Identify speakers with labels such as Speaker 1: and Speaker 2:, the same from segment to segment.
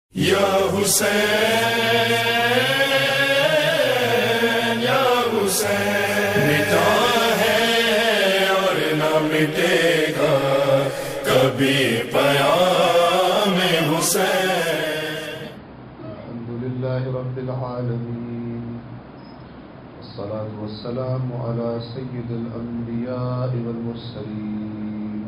Speaker 1: یا حسین یا حسین مٹا ہے اور نہ مٹے گا کبھی پیام حسین۔
Speaker 2: الحمدللہ رب العالمین والصلاة والسلام على سید الانبیاء والمرسلین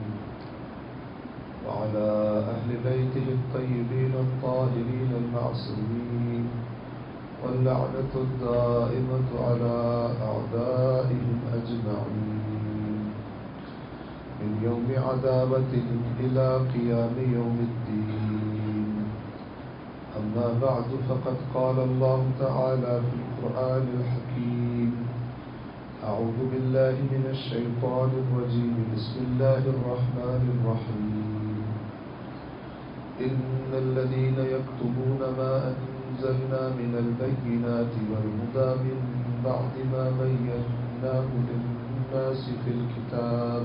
Speaker 2: وعلى أهل بيته الطيبين الطاهرين المعصومين واللعنة الدائمة على أعدائهم أجمعين من يوم عذابتهم إلى قيام يوم الدين. أما بعد فقد قال الله تعالى في القرآن الحكيم: أعوذ بالله من الشيطان الرجيم، بسم الله الرحمن الرحيم. إن الذين يكتمون ما أنزلنا من البينات والهدى من بعد ما بيناه للناس في الكتاب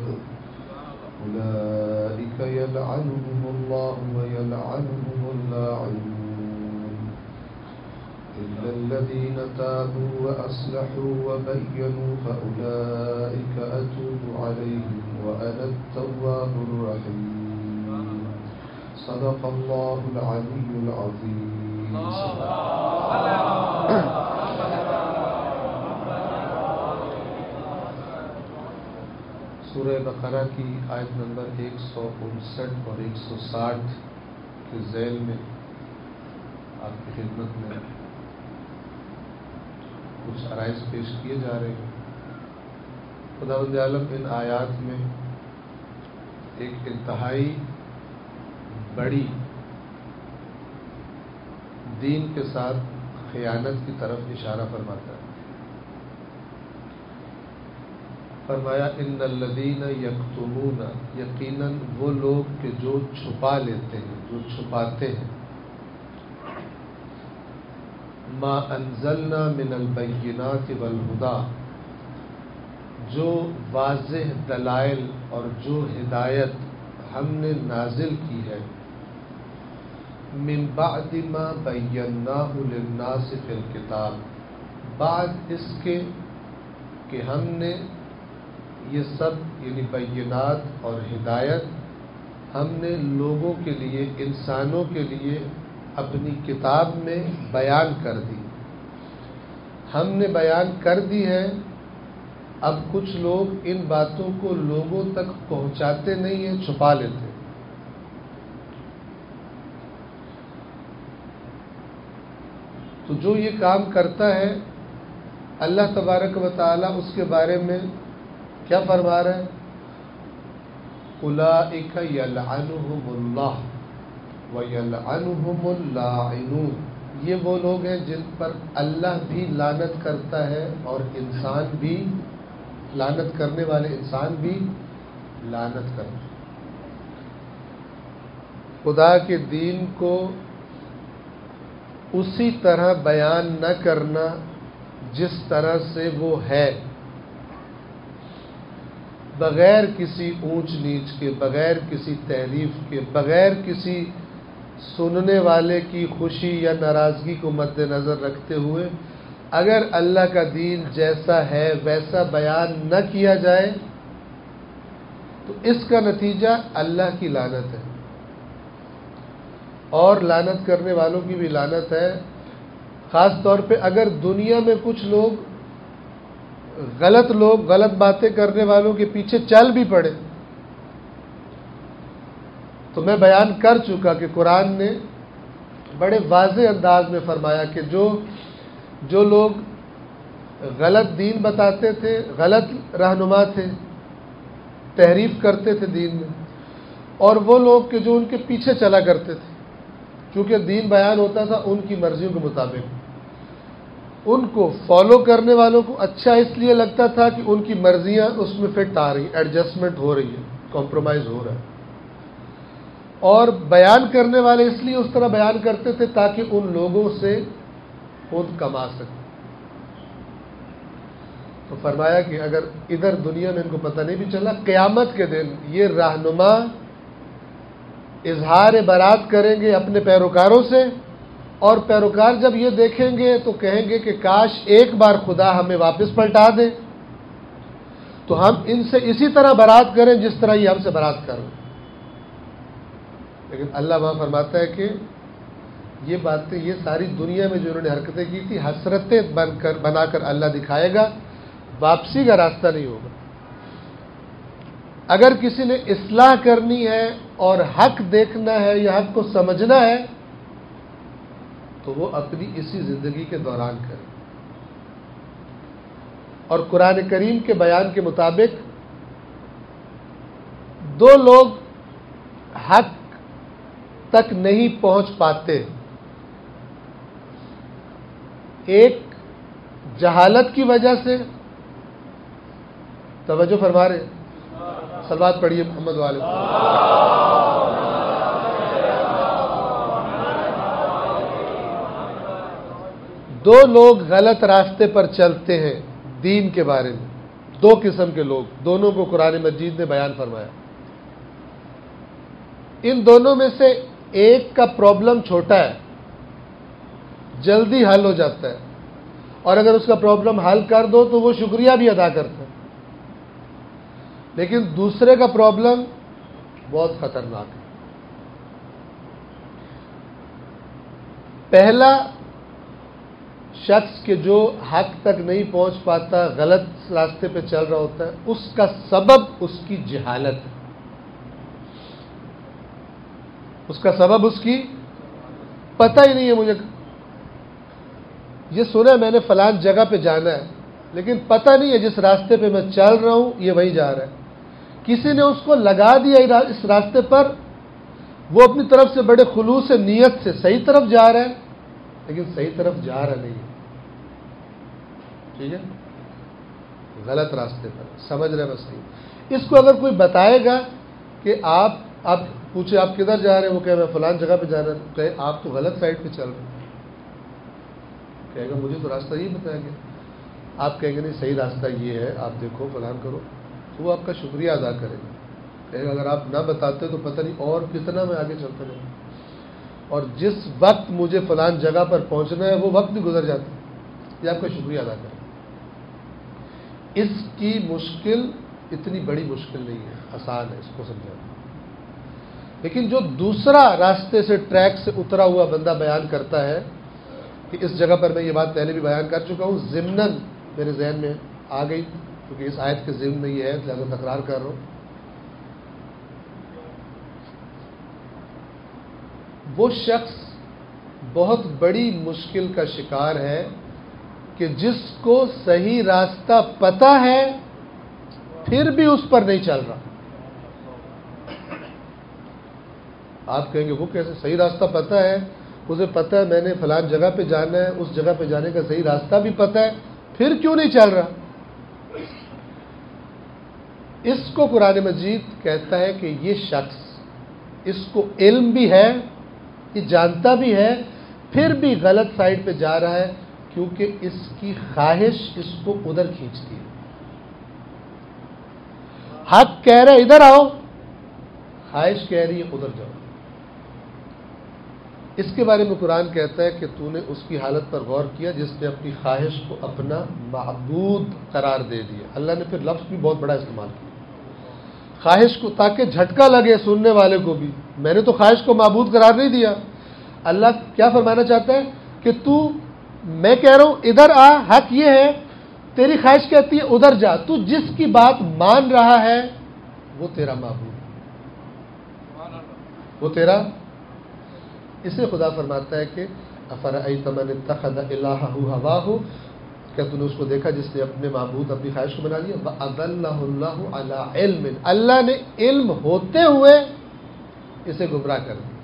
Speaker 2: أولئك يلعنهم الله ويلعنهم اللاعنون إلا الذين تابوا وأصلحوا وبينوا فأولئك أتوب عليهم وأنا التواب الرحيم. صدق الله العلي العظيم. سورہ بقرہ کی آیت نمبر 159 اور 160 کے ذیل میں آپ کی خدمت میں کچھ عرائض پیش کیے جا رہے ہیں. خداوند عالم ان آیات میں ایک انتہائی بڑی دین کے ساتھ خیانت کی طرف اشارہ فرماتا ہے. فرمایا ان الذین یکتمون، یقیناً وہ لوگ کہ جو چھپا لیتے ہیں، جو چھپاتے ہیں، ما انزلنا من البینات والہدی، جو واضح دلائل اور جو ہدایت ہم نے نازل کی ہے، من بعد ما بیناہ للناس فی الکتاب، بعد اس کے کہ ہم نے یہ سب یعنی بینات اور ہدایت ہم نے لوگوں کے لیے، انسانوں کے لیے اپنی کتاب میں بیان کر دی. ہم نے بیان کر دی ہے. اب کچھ لوگ ان باتوں کو لوگوں تک پہنچاتے نہیں ہیں، چھپا لیتے ہیں. تو جو یہ کام کرتا ہے اللہ تبارک و تعالی اس کے بارے میں کیا فرما رہے ہیں؟ اولئک یلعنہم اللہ ویلعنہم اللاعنون، یہ وہ لوگ ہیں جن پر اللہ بھی لعنت کرتا ہے اور انسان بھی لعنت کرنے والے انسان بھی لعنت کرتے ہیں. خدا کے دین کو اسی طرح بیان نہ کرنا جس طرح سے وہ ہے، بغیر کسی اونچ نیچ کے، بغیر کسی تحریف کے، بغیر کسی سننے والے کی خوشی یا ناراضگی کو مد نظر رکھتے ہوئے اگر اللہ کا دین جیسا ہے ویسا بیان نہ کیا جائے تو اس کا نتیجہ اللہ کی لعنت ہے اور لعنت کرنے والوں کی بھی لعنت ہے. خاص طور پہ اگر دنیا میں کچھ لوگ غلط باتیں کرنے والوں کے پیچھے چل بھی پڑے، تو میں بیان کر چکا کہ قرآن نے بڑے واضح انداز میں فرمایا کہ جو لوگ غلط دین بتاتے تھے، غلط رہنما تھے، تحریف کرتے تھے دین میں، اور وہ لوگ کہ جو ان کے پیچھے چلا کرتے تھے، چونکہ دین بیان ہوتا تھا ان کی مرضیوں کے مطابق، ان کو فالو کرنے والوں کو اچھا اس لیے لگتا تھا کہ ان کی مرضیاں اس میں فٹ آ رہی، ایڈجسٹمنٹ ہو رہی ہے، کمپرومائز ہو رہا ہے، اور بیان کرنے والے اس لیے اس طرح بیان کرتے تھے تاکہ ان لوگوں سے خود کما سکیں. تو فرمایا کہ اگر ادھر دنیا میں ان کو پتہ نہیں بھی چلا، قیامت کے دن یہ رہنما اظہار برات کریں گے اپنے پیروکاروں سے اور پیروکار جب یہ دیکھیں گے تو کہیں گے کہ کاش ایک بار خدا ہمیں واپس پلٹا دے تو ہم ان سے اسی طرح برات کریں جس طرح یہ ہم سے برات کر رہے ہیں. لیکن اللہ وہاں فرماتا ہے کہ یہ باتیں، یہ ساری دنیا میں جو انہوں نے حرکتیں کی تھی، حسرتیں بنا کر اللہ دکھائے گا، واپسی کا راستہ نہیں ہوگا. اگر کسی نے اصلاح کرنی ہے اور حق دیکھنا ہے یا حق کو سمجھنا ہے تو وہ اپنی اسی زندگی کے دوران کرے. اور قرآن کریم کے بیان کے مطابق دو لوگ حق تک نہیں پہنچ پاتے، ایک جہالت کی وجہ سے، توجہ فرما رہے، صلوات پڑھیے محمد والے، دو لوگ غلط راستے پر چلتے ہیں دین کے بارے میں. دو قسم کے لوگ، دونوں کو قرآن مجید نے بیان فرمایا. ان دونوں میں سے ایک کا پرابلم چھوٹا ہے، جلدی حل ہو جاتا ہے، اور اگر اس کا پرابلم حل کر دو تو وہ شکریہ بھی ادا کرتا ہے. لیکن دوسرے کا پرابلم بہت خطرناک ہے. پہلا شخص کہ جو حق تک نہیں پہنچ پاتا، غلط راستے پہ چل رہا ہوتا ہے، اس کا سبب اس کی جہالت ہے. اس کا سبب اس کی پتہ ہی نہیں ہے. مجھے یہ سنا ہے میں نے فلان جگہ پہ جانا ہے، لیکن پتہ نہیں ہے جس راستے پہ میں چل رہا ہوں یہ وہی جا رہا ہے. کسی نے اس کو لگا دیا اس راستے پر، وہ اپنی طرف سے بڑے خلوص نیت سے صحیح طرف جا رہا ہے، لیکن صحیح طرف جا رہا نہیں ہے. ٹھیک ہے، غلط راستے پر سمجھ رہے بس نہیں. اس کو اگر کوئی بتائے گا کہ آپ پوچھے آپ کدھر جا رہے ہیں، وہ کہے میں فلان جگہ پہ جانا ہے، کہے آپ تو غلط سائڈ پہ چل رہے ہیں. کہے گا مجھے تو راستہ یہ بتایا گیا. آپ کہیں گے نہیں صحیح راستہ یہ ہے، آپ دیکھو فلان کرو، تو وہ آپ کا شکریہ ادا کرے گا. کہے گا اگر آپ نہ بتاتے تو پتہ نہیں اور کتنا میں آگے چلتا رہوں، اور جس وقت مجھے فلان جگہ پر پہنچنا ہے وہ وقت بھی گزر جاتا ہے. یہ آپ کا شکریہ ادا کرے. اس کی مشکل اتنی بڑی مشکل نہیں ہے، آسان ہے اس کو سمجھانا. لیکن جو دوسرا راستے سے ٹریک سے اترا ہوا بندہ بیان کرتا ہے کہ اس جگہ پر میں یہ بات پہلے بھی بیان کر چکا ہوں، ضمناً میرے ذہن میں آ گئی کیونکہ اس آیت کے ضمن میں یہ ہے، لہذا تکرار کر رہا ہوں. وہ شخص بہت بڑی مشکل کا شکار ہے کہ جس کو صحیح راستہ پتہ ہے پھر بھی اس پر نہیں چل رہا. آپ کہیں گے وہ کیسے؟ صحیح راستہ پتہ ہے، اسے پتہ ہے میں نے فلان جگہ پہ جانا ہے، اس جگہ پہ جانے کا صحیح راستہ بھی پتہ ہے، پھر کیوں نہیں چل رہا؟ اس کو قرآن مجید کہتا ہے کہ یہ شخص، اس کو علم بھی ہے، یہ جانتا بھی ہے، پھر بھی غلط سائڈ پہ جا رہا ہے کیونکہ اس کی خواہش اس کو ادھر کھینچتی ہے. حق کہہ رہے ادھر آؤ، خواہش کہہ رہی ہے ادھر جاؤ. اس کے بارے میں قرآن کہتا ہے کہ تو نے اس کی حالت پر غور کیا جس نے اپنی خواہش کو اپنا معبود قرار دے دیا. اللہ نے پھر لفظ بھی بہت بڑا استعمال کیا، خواہش کو، تاکہ جھٹکا لگے سننے والے کو بھی. میں نے تو خواہش کو معبود قرار نہیں دیا. اللہ کیا فرمانا چاہتا ہے کہ میں کہہ رہا ہوں ادھر آ، حق یہ ہے، تیری خواہش کہتی ہے ادھر جا. تو جس کی بات مان رہا ہے وہ تیرا معبود، وہ تیرا. اسے خدا فرماتا ہے کہ افرأیت من اتخذ الہہ ہواہ، کیا تم نے اس کو دیکھا جس نے اپنے معبود اپنی خواہش کو بنا لیا؟ وَأَضَلَّهُ اللَّهُ عَلَىٰ عِلْمٍ، اللہ نے علم ہوتے ہوئے اسے گمراہ کر دیا.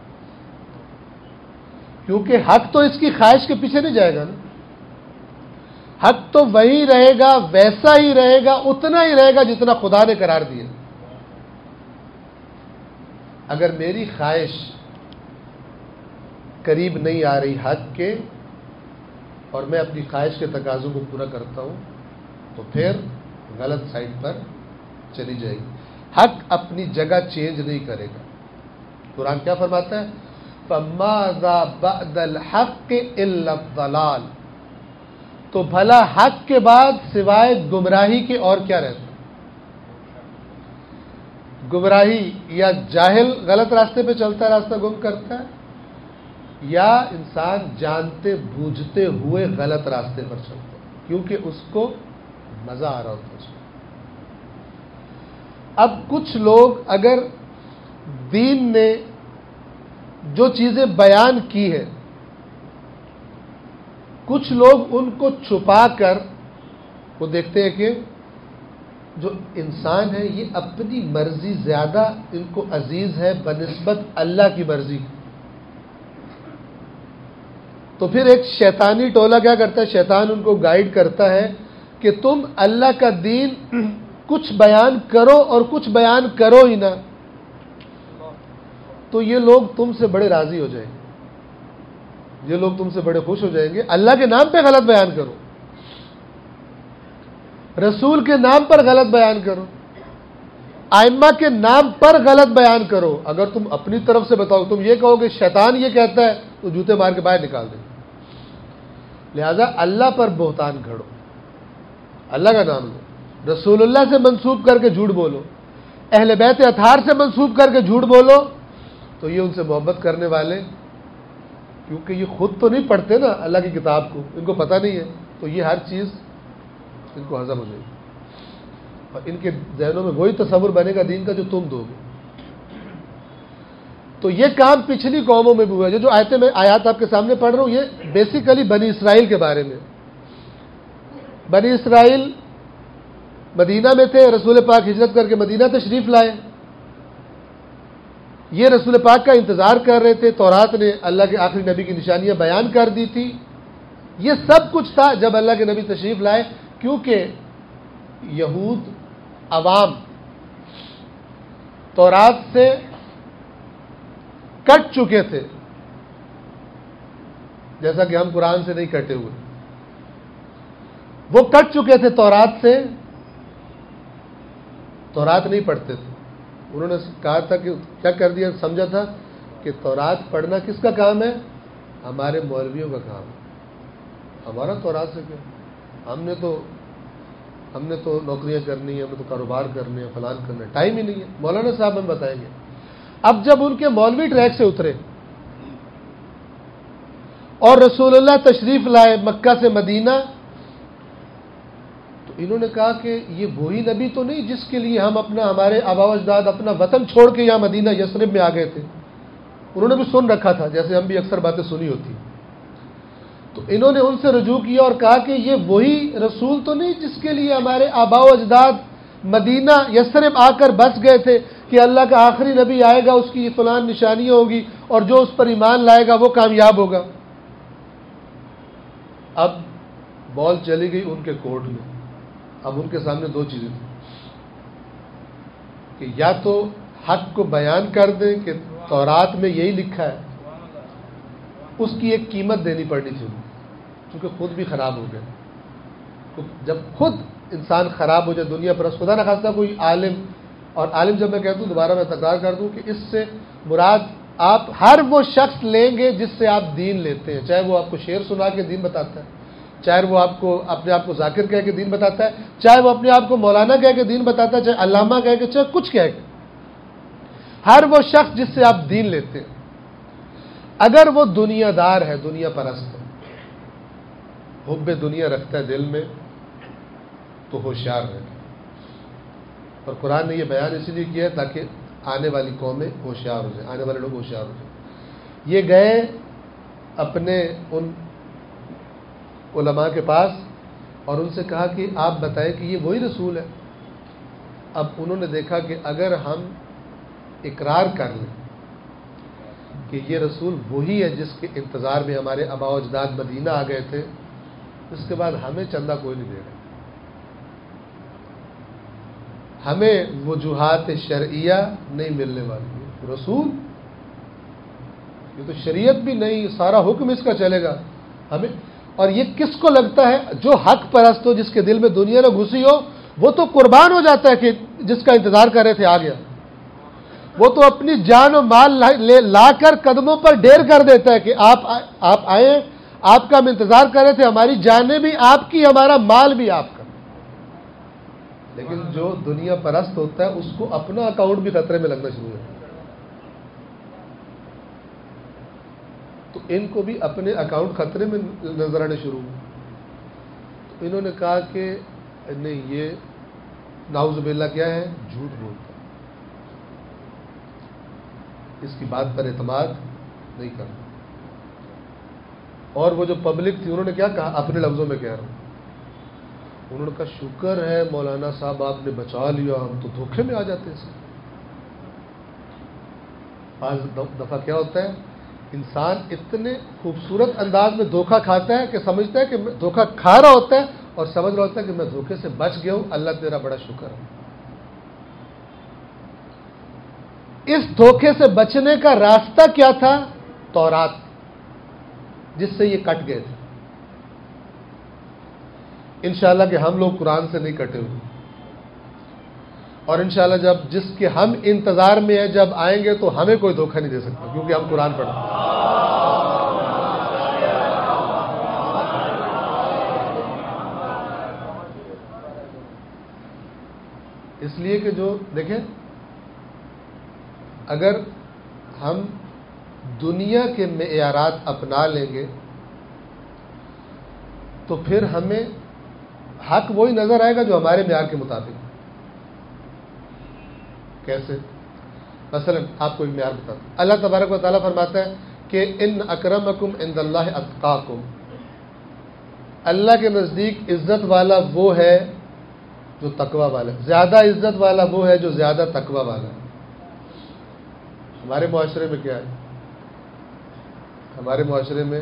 Speaker 2: کیونکہ حق تو اس کی خواہش کے پیچھے نہیں جائے گا نا. حق تو وہی رہے گا، ویسا ہی رہے گا، اتنا ہی رہے گا جتنا خدا نے قرار دیا. اگر میری خواہش قریب نہیں آ رہی حق کے اور میں اپنی خواہش کے تقاضوں کو پورا کرتا ہوں تو پھر غلط سائٹ پر چلی جائے گی. حق اپنی جگہ چینج نہیں کرے گا. قرآن کیا فرماتا ہے؟ فماذا بعد الحق الا الضلال، تو بھلا حق کے بعد سوائے گمراہی کے اور کیا رہتا؟ گمراہی، یا جاہل غلط راستے پہ چلتا ہے، راستہ گم کرتا ہے، یا انسان جانتے بوجھتے ہوئے غلط راستے پر چلتا ہے کیونکہ اس کو مزہ آ رہا ہوتا ہے۔ اب کچھ لوگ اگر دین نے جو چیزیں بیان کی ہے، کچھ لوگ ان کو چھپا کر وہ دیکھتے ہیں کہ جو انسان ہے یہ اپنی مرضی زیادہ ان کو عزیز ہے بنسبت اللہ کی مرضی، تو پھر ایک شیطانی ٹولہ کیا کرتا ہے، شیطان ان کو گائیڈ کرتا ہے کہ تم اللہ کا دین کچھ بیان کرو اور کچھ بیان کرو ہی نہ، تو یہ لوگ تم سے بڑے راضی ہو جائیں گے، یہ لوگ تم سے بڑے خوش ہو جائیں گے۔ اللہ کے نام پہ غلط بیان کرو، رسول کے نام پر غلط بیان کرو، ائمہ کے نام پر غلط بیان کرو۔ اگر تم اپنی طرف سے بتاؤ، تم یہ کہو کہ شیطان یہ کہتا ہے، تو جوتے مار کے باہر نکال دیں۔ لہذا اللہ پر بہتان گھڑو، اللہ کا نام لو، رسول اللہ سے منسوب کر کے جھوٹ بولو، اہل بیت اطہار سے منسوب کر کے جھوٹ بولو، تو یہ ان سے محبت کرنے والے، کیونکہ یہ خود تو نہیں پڑھتے نا اللہ کی کتاب کو، ان کو پتہ نہیں ہے، تو یہ ہر چیز ان کو ہضم ہو جائے گی اور ان کے ذہنوں میں وہی تصور بنے گا دین کا جو تم دو گے۔ تو یہ کام پچھلی قوموں میں بھی ہوا ہے۔ جو آیات آپ کے سامنے پڑھ رہا ہوں، یہ بیسیکلی بنی اسرائیل کے بارے میں۔ بنی اسرائیل مدینہ میں تھے، رسول پاک ہجرت کر کے مدینہ تشریف لائے، یہ رسول پاک کا انتظار کر رہے تھے، تورات نے اللہ کے آخری نبی کی نشانیاں بیان کر دی تھی، یہ سب کچھ تھا جب اللہ کے نبی تشریف لائے، کیونکہ یہود عوام تورات سے کٹ چکے تھے، جیسا کہ ہم قرآن سے نہیں کٹے ہوئے، وہ کٹ چکے تھے تورات سے، تورات نہیں پڑھتے تھے۔ انہوں نے کہا تھا کہ کیا کر دیا، سمجھا تھا کہ تورات پڑھنا کس کا کام ہے، ہمارے مولویوں کا کام ہے، ہمارا تورات سے کیا، ہم نے تو نوکریاں کرنی ہے، ہمیں تو کاروبار کرنے ہیں، فلان کرنا ہے، ٹائم ہی نہیں ہے، مولانا صاحب ہم بتائیں گے۔ اب جب ان کے مولوی ٹریک سے اترے اور رسول اللہ تشریف لائے مکہ سے مدینہ، تو انہوں نے کہا کہ یہ وہی نبی تو نہیں جس کے لیے ہمارے آبا و اجداد اپنا وطن چھوڑ کے یہاں مدینہ یثرب میں آ گئے تھے۔ انہوں نے بھی سن رکھا تھا، جیسے ہم بھی اکثر باتیں سنی ہوتی، تو انہوں نے ان سے رجوع کیا اور کہا کہ یہ وہی رسول تو نہیں جس کے لیے ہمارے آبا و اجداد مدینہ یثرب آ کر بس گئے تھے کہ اللہ کا آخری نبی آئے گا، اس کی فلان نشانیاں ہوگی اور جو اس پر ایمان لائے گا وہ کامیاب ہوگا۔ اب بال چلی گئی ان کے کورٹ میں، اب ان کے سامنے دو چیزیں تھیں کہ یا تو حق کو بیان کر دیں کہ تورات میں یہی لکھا ہے، اس کی ایک قیمت دینی پڑنی تھی، چونکہ خود بھی خراب ہو گئے۔ جب خود انسان خراب ہو جائے دنیا پر، خدا نہ خواستہ کوئی عالم، اور عالم جب میں کہتا ہوں دوبارہ میں تکرار کر دوں کہ اس سے مراد آپ ہر وہ شخص لیں گے جس سے آپ دین لیتے ہیں، چاہے وہ آپ کو شعر سنا کے دین بتاتا ہے، چاہے وہ آپ کو اپنے آپ کو ذاکر کہہ کے دین بتاتا ہے، چاہے وہ اپنے آپ کو مولانا کہہ کے دین بتاتا ہے، چاہے علامہ کہہ کے، چاہے کچھ کہہ کے، ہر وہ شخص جس سے آپ دین لیتے ہیں، اگر وہ دنیا دار ہے، دنیا پرست ہے، حب دنیا رکھتا ہے دل میں، تو ہوشیار رہے۔ اور قرآن نے یہ بیان اس لیے کیا ہے تاکہ آنے والی قومیں ہوشیار ہو جائیں، آنے والے لوگ ہوشیار ہو جائیں۔ یہ گئے اپنے ان علماء کے پاس اور ان سے کہا کہ آپ بتائیں کہ یہ وہی رسول ہے۔ اب انہوں نے دیکھا کہ اگر ہم اقرار کر لیں کہ یہ رسول وہی ہے جس کے انتظار میں ہمارے آبا و اجداد مدینہ آ گئے تھے، اس کے بعد ہمیں چندہ کوئی نہیں دے رہا، ہمیں وجوہات شرعیہ نہیں ملنے والی ہے۔ رسول یہ تو شریعت بھی نہیں، سارا حکم اس کا چلے گا ہمیں۔ اور یہ کس کو لگتا ہے؟ جو حق پرست ہو، جس کے دل میں دنیا نہ گھسی ہو، وہ تو قربان ہو جاتا ہے کہ جس کا انتظار کر رہے تھے آ گیا۔ وہ تو اپنی جان و مال لا کر قدموں پر ڈھیر کر دیتا ہے کہ آپ آئے، آپ کا ہم انتظار کر رہے تھے، ہماری جانیں بھی آپ کی، ہمارا مال بھی آپ کا۔ لیکن جو دنیا پرست ہوتا ہے اس کو اپنا اکاؤنٹ بھی خطرے میں لگنا شروع ہے، تو ان کو بھی اپنے اکاؤنٹ خطرے میں نظر آنے شروع ہوئے۔ تو انہوں نے کہا کہ نہیں، یہ نعوذ باللہ کیا ہے، جھوٹ بولتا، اس کی بات پر اعتماد نہیں کرنا۔ اور وہ جو پبلک تھی انہوں نے کیا کہا، اپنے لفظوں میں کہہ رہا ہوں، انہوں نے کہا شکر ہے مولانا صاحب آپ نے بچا لیا، ہم تو دھوکے میں آ جاتے ہیں۔ بعض دفعہ کیا ہوتا ہے، انسان اتنے خوبصورت انداز میں دھوکہ کھاتا ہے کہ سمجھتا ہے کہ دھوکہ کھا رہا ہوتا ہے اور سمجھ رہا ہوتا ہے کہ میں دھوکے سے بچ گیا ہوں، اللہ تیرا بڑا شکر ہے۔ اس دھوکے سے بچنے کا راستہ کیا تھا؟ تورات، جس سے یہ کٹ گئے تھے۔ انشاءاللہ کہ ہم لوگ قرآن سے نہیں کٹے ہوئے، اور انشاءاللہ جب جس کے ہم انتظار میں ہیں جب آئیں گے تو ہمیں کوئی دھوکہ نہیں دے سکتا، کیونکہ ہم قرآن پڑھتے ہیں۔ اس لیے کہ جو دیکھیں، اگر ہم دنیا کے معیارات اپنا لیں گے تو پھر ہمیں حق وہی نظر آئے گا جو ہمارے معیار کے مطابق۔ کیسے؟ مثلا آپ کو ایک معیار بتاتا ہوں، اللہ تبارک و تعالیٰ فرماتا ہے کہ ان اکرمکم عند اللہ اتقاکم، اللہ کے نزدیک عزت والا وہ ہے جو تقوی والا ہے، زیادہ عزت والا وہ ہے جو زیادہ تقوی والا ہے۔ ہمارے معاشرے میں کیا ہے؟ ہمارے معاشرے میں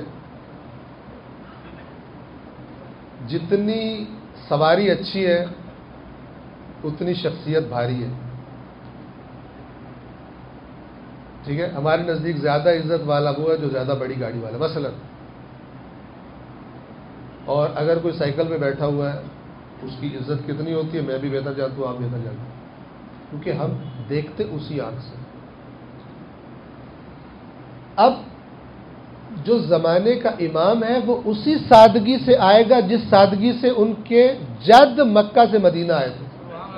Speaker 2: جتنی سواری اچھی ہے اتنی شخصیت بھاری ہے، ٹھیک ہے؟ ہمارے نزدیک زیادہ عزت والا وہ ہے جو زیادہ بڑی گاڑی والا مثلا، اور اگر کوئی سائیکل پہ بیٹھا ہوا ہے اس کی عزت کتنی ہوتی ہے، میں بھی بہتر جانتا ہوں، آپ بہتر جانتے ہیں، کیونکہ ہم دیکھتے اسی آنکھ سے۔ اب جو زمانے کا امام ہے وہ اسی سادگی سے آئے گا جس سادگی سے ان کے جد مکہ سے مدینہ آئے تھے،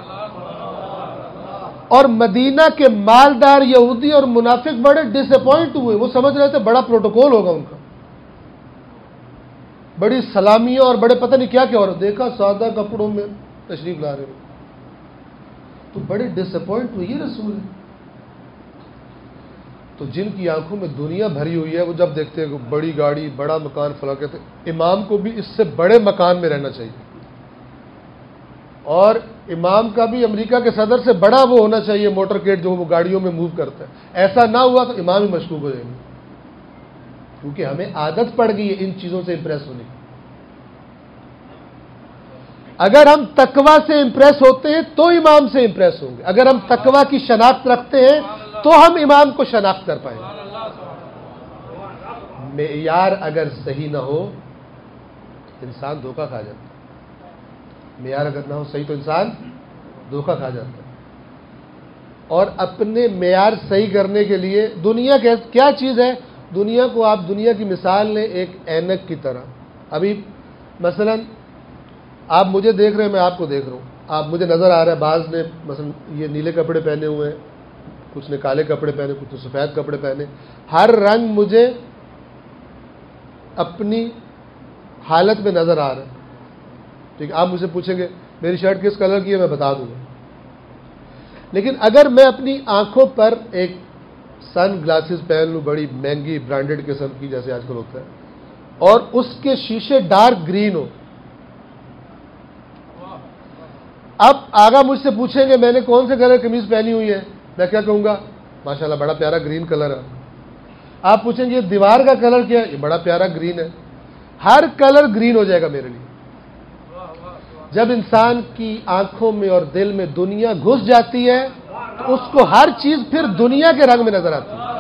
Speaker 2: اور مدینہ کے مالدار یہودی اور منافق بڑے ڈس اپوائنٹ ہوئے، وہ سمجھ رہے تھے بڑا پروٹوکول ہوگا ان کا، بڑی سلامیاں اور بڑے پتہ نہیں کیا کیا، اور دیکھا سادہ کپڑوں میں تشریف لا رہے ہیں، تو بڑے ڈس اپوائنٹ ہوئی یہ رسول ہے۔ تو جن کی آنکھوں میں دنیا بھری ہوئی ہے وہ جب دیکھتے ہیں کہ بڑی گاڑی، بڑا مکان، فلاں، کہتے ہیں امام کو بھی اس سے بڑے مکان میں رہنا چاہیے، اور امام کا بھی امریکہ کے صدر سے بڑا وہ ہونا چاہیے موٹر کیٹ جو وہ گاڑیوں میں موو کرتا ہے۔ ایسا نہ ہوا تو امام ہی مشکوک ہو جائیں گے، کیونکہ ہمیں عادت پڑ گئی ہے ان چیزوں سے امپریس ہونے کی۔ اگر ہم تقوی سے امپریس ہوتے ہیں تو امام سے امپریس ہوں گے، اگر ہم تقوی کی شناخت رکھتے ہیں تو ہم امام کو شناخت کر پائیں گے۔ معیار اگر صحیح نہ ہو انسان دھوکہ کھا جاتا ہے، معیار اگر نہ ہو صحیح تو انسان دھوکہ کھا جاتا ہے۔ اور اپنے معیار صحیح کرنے کے لیے دنیا کیا چیز ہے؟ دنیا کو آپ دنیا کی مثال لیں ایک اینک کی طرح۔ ابھی مثلا آپ مجھے دیکھ رہے ہیں، میں آپ کو دیکھ رہا ہوں، آپ مجھے نظر آ رہا ہے، بعض نے مثلا یہ نیلے کپڑے پہنے ہوئے ہیں، کچھ نے کالے کپڑے پہنے، کچھ نے سفید کپڑے پہنے، ہر رنگ مجھے اپنی حالت میں نظر آ رہا ہے، ٹھیک ہے؟ آپ مجھ سے پوچھیں گے میری شرٹ کس کلر کی ہے، میں بتا دوں گا، لیکن اگر میں اپنی آنکھوں پر ایک سن گلاسز پہن لوں بڑی مہنگی برانڈڈ قسم کی جیسے آج کل ہوتا ہے، اور اس کے شیشے ڈارک گرین ہو، اب آگا مجھ سے پوچھیں گے میں نے کون سے کلر قمیض پہنی ہوئی ہے، میں کیا کہوں گا؟ ماشاءاللہ بڑا پیارا گرین کلر ہے۔ آپ پوچھیں گے یہ دیوار کا کلر کیا ہے؟ یہ بڑا پیارا گرین ہے۔ ہر کلر گرین ہو جائے گا میرے لیے۔ جب انسان کی آنکھوں میں اور دل میں دنیا گھس جاتی ہے تو اس کو ہر چیز پھر دنیا کے رنگ میں نظر آتی ہے۔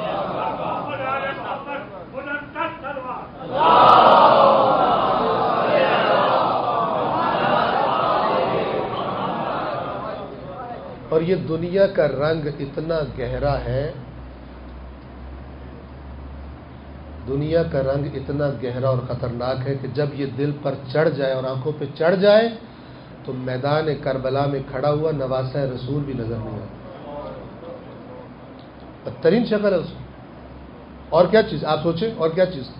Speaker 2: اور یہ دنیا کا رنگ اتنا گہرا ہے، دنیا کا رنگ اتنا گہرا اور خطرناک ہے کہ جب یہ دل پر چڑھ جائے اور آنکھوں پہ چڑھ جائے تو میدان کربلا میں کھڑا ہوا نواسہ رسول بھی نظر نہیں آتا۔ بدترین شکل ہے اس کی۔ اور کیا چیز آپ سوچیں، اور کیا چیز؟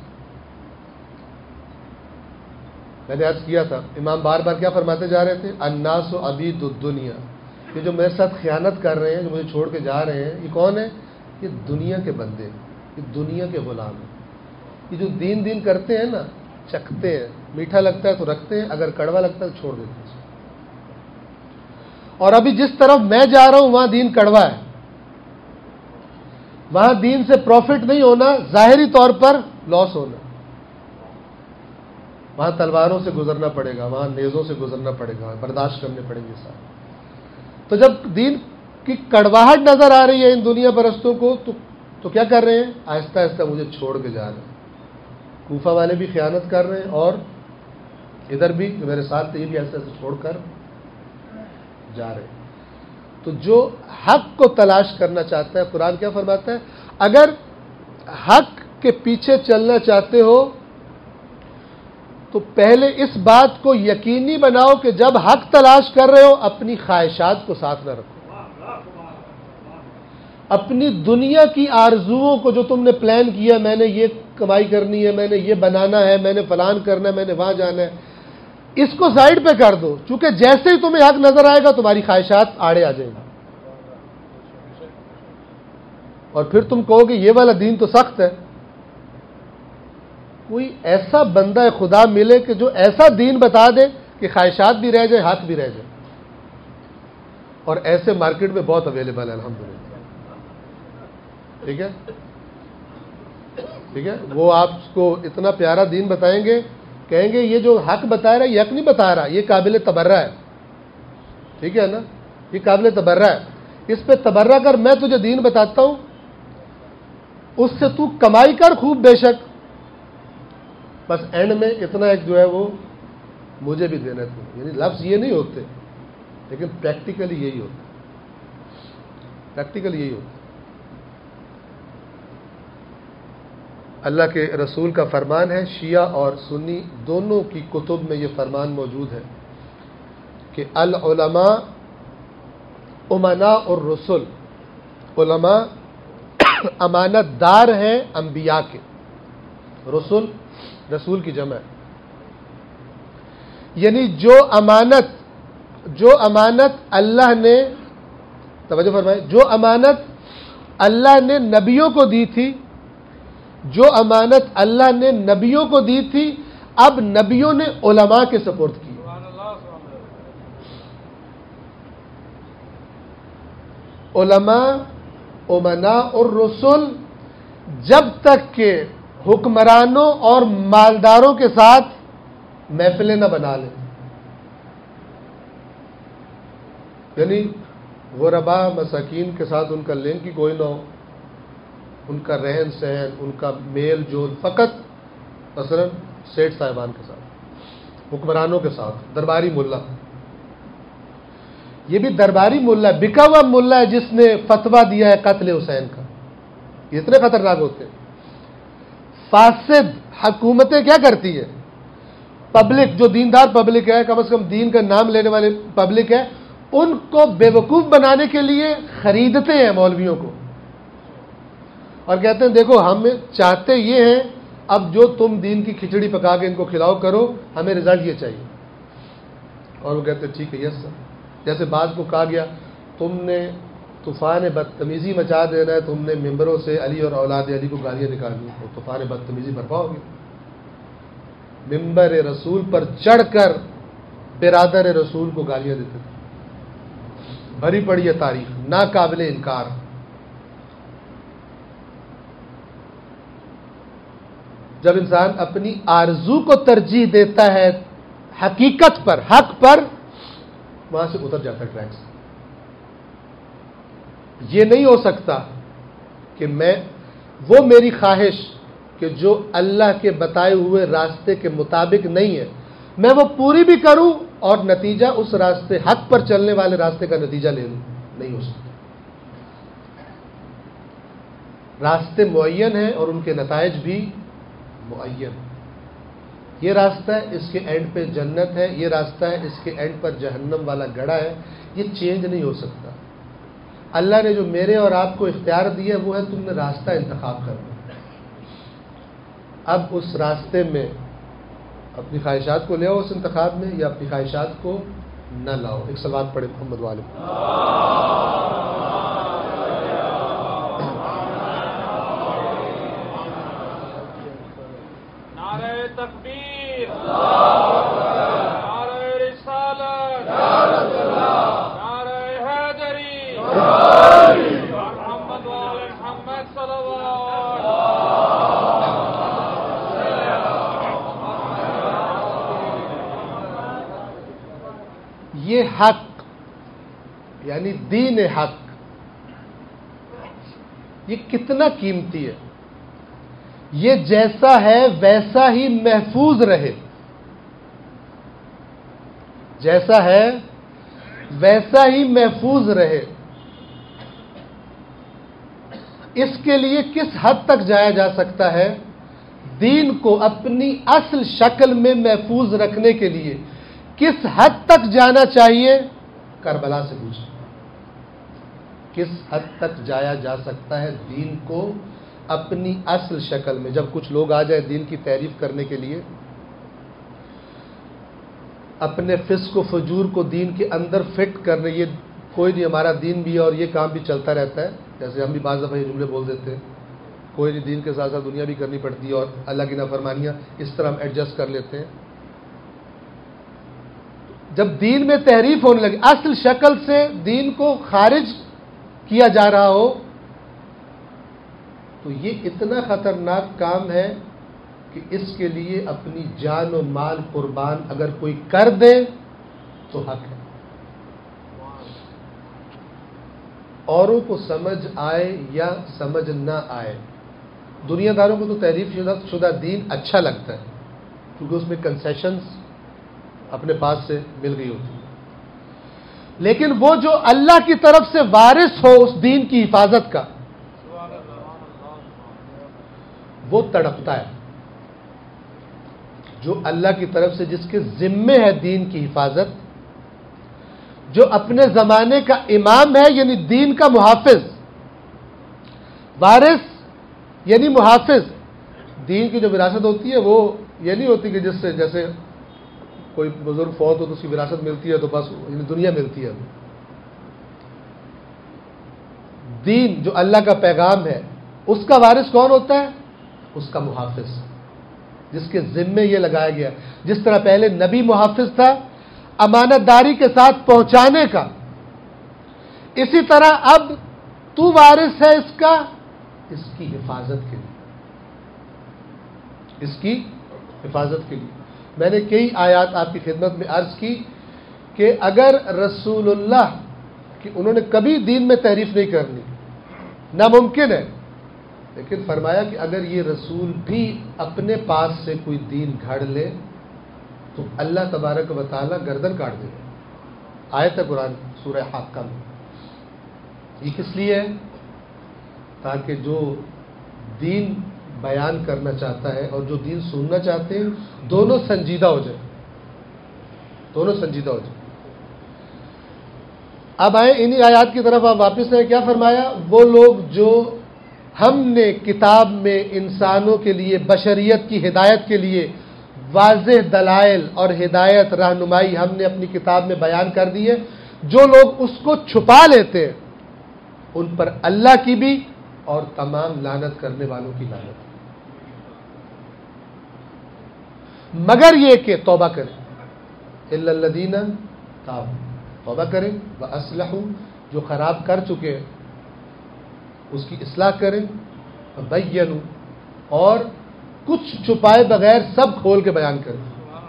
Speaker 2: میں نے عرض کیا تھا، امام بار بار کیا فرماتے جا رہے تھے؟ الناس عبید الدنیا، یہ جو میرے ساتھ خیانت کر رہے ہیں، جو مجھے چھوڑ کے جا رہے ہیں، یہ کون ہے؟ یہ دنیا کے بندے ہیں، یہ دنیا کے غلام ہیں۔ یہ جو دین کرتے ہیں نا، چکھتے ہیں، میٹھا لگتا ہے تو رکھتے ہیں، اگر کڑوا لگتا ہے تو چھوڑ دیتے ہیں۔ اور ابھی جس طرف میں جا رہا ہوں وہاں دین کڑوا ہے، وہاں دین سے پروفٹ نہیں ہونا، ظاہری طور پر لاس ہونا۔ وہاں تلواروں سے گزرنا پڑے گا، وہاں نیزوں سے گزرنا پڑے گا، برداشت کرنے پڑیں گے سارے۔ تو جب دین کی کڑواہٹ نظر آ رہی ہے ان دنیا پرستوں کو تو کیا کر رہے ہیں؟ آہستہ آہستہ مجھے چھوڑ کے جا رہے ہیں۔ کوفہ والے بھی خیانت کر رہے ہیں، اور ادھر بھی جو میرے ساتھ تھے یہ بھی آہستہ آہستہ چھوڑ کر جا رہے ہیں۔ تو جو حق کو تلاش کرنا چاہتا ہے، قرآن کیا فرماتا ہے؟ اگر حق کے پیچھے چلنا چاہتے ہو تو پہلے اس بات کو یقینی بناؤ کہ جب حق تلاش کر رہے ہو اپنی خواہشات کو ساتھ نہ رکھو، اپنی دنیا کی آرزوؤں کو جو تم نے پلان کیا، میں نے یہ کمائی کرنی ہے، میں نے یہ بنانا ہے، میں نے فلان کرنا ہے، میں نے وہاں جانا ہے، اس کو سائڈ پہ کر دو، چونکہ جیسے ہی تمہیں حق نظر آئے گا تمہاری خواہشات آڑے آ جائیں گی، اور پھر تم کہو کہ یہ والا دین تو سخت ہے۔ کوئی ایسا بندہ خدا ملے کہ جو ایسا دین بتا دے کہ خواہشات بھی رہ جائے، حق بھی رہ جائے، اور ایسے مارکیٹ میں بہت اویلیبل ہے الحمدللہ۔ ٹھیک ہے، ٹھیک ہے، وہ آپ کو اتنا پیارا دین بتائیں گے، کہیں گے یہ جو حق بتا رہا ہے یہ حق نہیں بتا رہا، یہ قابل تبرہ ہے۔ ٹھیک ہے نا، یہ قابل تبرہ ہے، اس پہ تبرہ کر، میں تجھے دین بتاتا ہوں، اس سے تو کمائی کر خوب بے شک، بس اینڈ میں اتنا ایک جو ہے وہ مجھے بھی دینا تھا۔ یعنی لفظ یہ نہیں ہوتے، لیکن پریکٹیکلی یہی ہوتا، پریکٹیکلی یہی ہوتا۔ اللہ کے رسول کا فرمان ہے، شیعہ اور سنی دونوں کی کتب میں یہ فرمان موجود ہے کہ العلماء امناء الرسل، علماء امانت دار ہیں انبیاء کے، رسول کی جمع ہے، یعنی جو امانت اللہ نے، توجہ فرمائے، جو امانت اللہ نے نبیوں کو دی تھی، جو امانت اللہ نے نبیوں کو دی تھی، اب نبیوں نے علماء کے سپورٹ کی۔ علماء امناء الرسل جب تک کہ حکمرانوں اور مالداروں کے ساتھ محفلیں نہ بنا لیں، یعنی غربا مساکین کے ساتھ ان کا لنک ہی کوئی نہ ہو، ان کا رہن سہن، ان کا میل جول فقط مثلا سیٹھ صاحبان کے ساتھ، حکمرانوں کے ساتھ، درباری ملا، یہ بھی درباری ملا، بکا ہوا ملا ہے جس نے فتویٰ دیا ہے قتل حسین کا، یہ اتنے خطرناک ہوتے ہیں۔ فاسد حکومتیں کیا کرتی ہے؟ پبلک، جو دیندار پبلک ہے، کم از کم دین کا نام لینے والے پبلک ہے، ان کو بیوقوف بنانے کے لیے خریدتے ہیں مولویوں کو، اور کہتے ہیں دیکھو ہم چاہتے یہ ہیں، اب جو تم دین کی کھچڑی پکا کے ان کو کھلاؤ کرو، ہمیں رزلٹ یہ چاہیے، اور وہ کہتے ہیں ٹھیک ہے، یس سر۔ جیسے بعض کو کہا گیا تم نے طوفان بدتمیزی مچا دینا ہے، تم نے ممبروں سے علی اور اولاد علی کو گالیاں نکالنی، تو طوفان بدتمیزی برپا ہوگی۔ ممبر رسول پر چڑھ کر برادر رسول کو گالیاں دیتے تھے، بھری پڑی ہے تاریخ، ناقابل انکار۔ جب انسان اپنی آرزو کو ترجیح دیتا ہے حقیقت پر، حق پر، وہاں سے اتر جاتا ہے ٹریک سے۔ یہ نہیں ہو سکتا کہ وہ میری خواہش کہ جو اللہ کے بتائے ہوئے راستے کے مطابق نہیں ہے، میں وہ پوری بھی کروں اور نتیجہ اس راستے، حق پر چلنے والے راستے کا نتیجہ لے لوں، نہیں ہو سکتا. راستے معین ہیں اور ان کے نتائج بھی معین. یہ راستہ ہے، اس کے اینڈ پہ جنت ہے، یہ راستہ ہے، اس کے اینڈ پر جہنم والا گڑھا ہے. یہ چینج نہیں ہو سکتا. اللہ نے جو میرے اور آپ کو اختیار دیا وہ ہے تم نے راستہ انتخاب کرنا. اب اس راستے میں اپنی خواہشات کو لے آؤ اس انتخاب میں، یا اپنی خواہشات کو نہ لاؤ. ایک سوال پڑھے محمد والے.
Speaker 3: نعرہ تکبیر، نعرہ رسالت، نعرہ حیدری، محمد وآل محمد صلوات.
Speaker 2: یہ حق یعنی دین حق یہ کتنا قیمتی ہے. یہ جیسا ہے ویسا ہی محفوظ رہے، جیسا ہے ویسا ہی محفوظ رہے. اس کے لیے کس حد تک جایا جا سکتا ہے؟ دین کو اپنی اصل شکل میں محفوظ رکھنے کے لیے کس حد تک جانا چاہیے؟ کربلا سے پوچھیں. کس حد تک جایا جا سکتا ہے دین کو اپنی اصل شکل میں؟ جب کچھ لوگ آ جائیں دین کی تعریف کرنے کے لیے، اپنے فسق و فجور کو دین کے اندر فٹ کرنے، یہ کوئی نہیں ہمارا دین بھی ہے اور یہ کام بھی چلتا رہتا ہے. جیسے ہم بھی بعض دفعہ یہ جملے بول دیتے ہیں، کوئی نہیں دین کے ساتھ ساتھ دنیا بھی کرنی پڑتی ہے اور اللہ کی نافرمانیاں اس طرح ہم ایڈجسٹ کر لیتے ہیں. جب دین میں تحریف ہونے لگے، اصل شکل سے دین کو خارج کیا جا رہا ہو، تو یہ اتنا خطرناک کام ہے کہ اس کے لیے اپنی جان و مال قربان اگر کوئی کر دے تو حق ہے. اوروں کو سمجھ آئے یا سمجھ نہ آئے، دنیا داروں کو تو تحریف شدہ دین اچھا لگتا ہے کیونکہ اس میں کنسیشنز اپنے پاس سے مل گئی ہوتی ہے. لیکن وہ جو اللہ کی طرف سے وارث ہو اس دین کی حفاظت کا، وہ تڑپتا ہے. جو اللہ کی طرف سے جس کے ذمے ہے دین کی حفاظت، جو اپنے زمانے کا امام ہے یعنی دین کا محافظ. وارث یعنی محافظ. دین کی جو وراثت ہوتی ہے وہ یہ نہیں ہوتی کہ جس سے جیسے کوئی بزرگ فوت ہو تو اس کی وراثت ملتی ہے تو بس یعنی دنیا ملتی ہے. دین جو اللہ کا پیغام ہے اس کا وارث کون ہوتا ہے؟ اس کا محافظ، جس کے ذمے یہ لگایا گیا. جس طرح پہلے نبی محافظ تھا امانت داری کے ساتھ پہنچانے کا، اسی طرح اب تو وارث ہے اس کا، اس کی حفاظت کے لیے، اس کی حفاظت کے لیے. میں نے کئی آیات آپ کی خدمت میں عرض کی کہ اگر رسول اللہ کہ انہوں نے کبھی دین میں تحریف نہیں کرنی، ناممکن ہے، لیکن فرمایا کہ اگر یہ رسول بھی اپنے پاس سے کوئی دین گھڑ لے تو اللہ تبارک و تعالی گردن کاٹ دے گا. آیت ہے قرآن سورہ حاقہ میں. یہ کس لیے ہے؟ تاکہ جو دین بیان کرنا چاہتا ہے اور جو دین سننا چاہتے ہیں دونوں سنجیدہ ہو جائیں، دونوں سنجیدہ ہو جائیں. اب آئیں انہی آیات کی طرف آپ واپس ہیں. کیا فرمایا؟ وہ لوگ جو ہم نے کتاب میں انسانوں کے لیے، بشریت کی ہدایت کے لیے واضح دلائل اور ہدایت رہنمائی ہم نے اپنی کتاب میں بیان کر دی ہے، جو لوگ اس کو چھپا لیتے ہیں ان پر اللہ کی بھی اور تمام لعنت کرنے والوں کی لعنت، مگر یہ کہ توبہ کریں. الا الذین تابوا، توبہ کریں، واصلحوا، جو خراب کر چکے ہیں اس کی اصلاح کریں، بینوا، اور کچھ چھپائے بغیر سب کھول کے بیان کریں.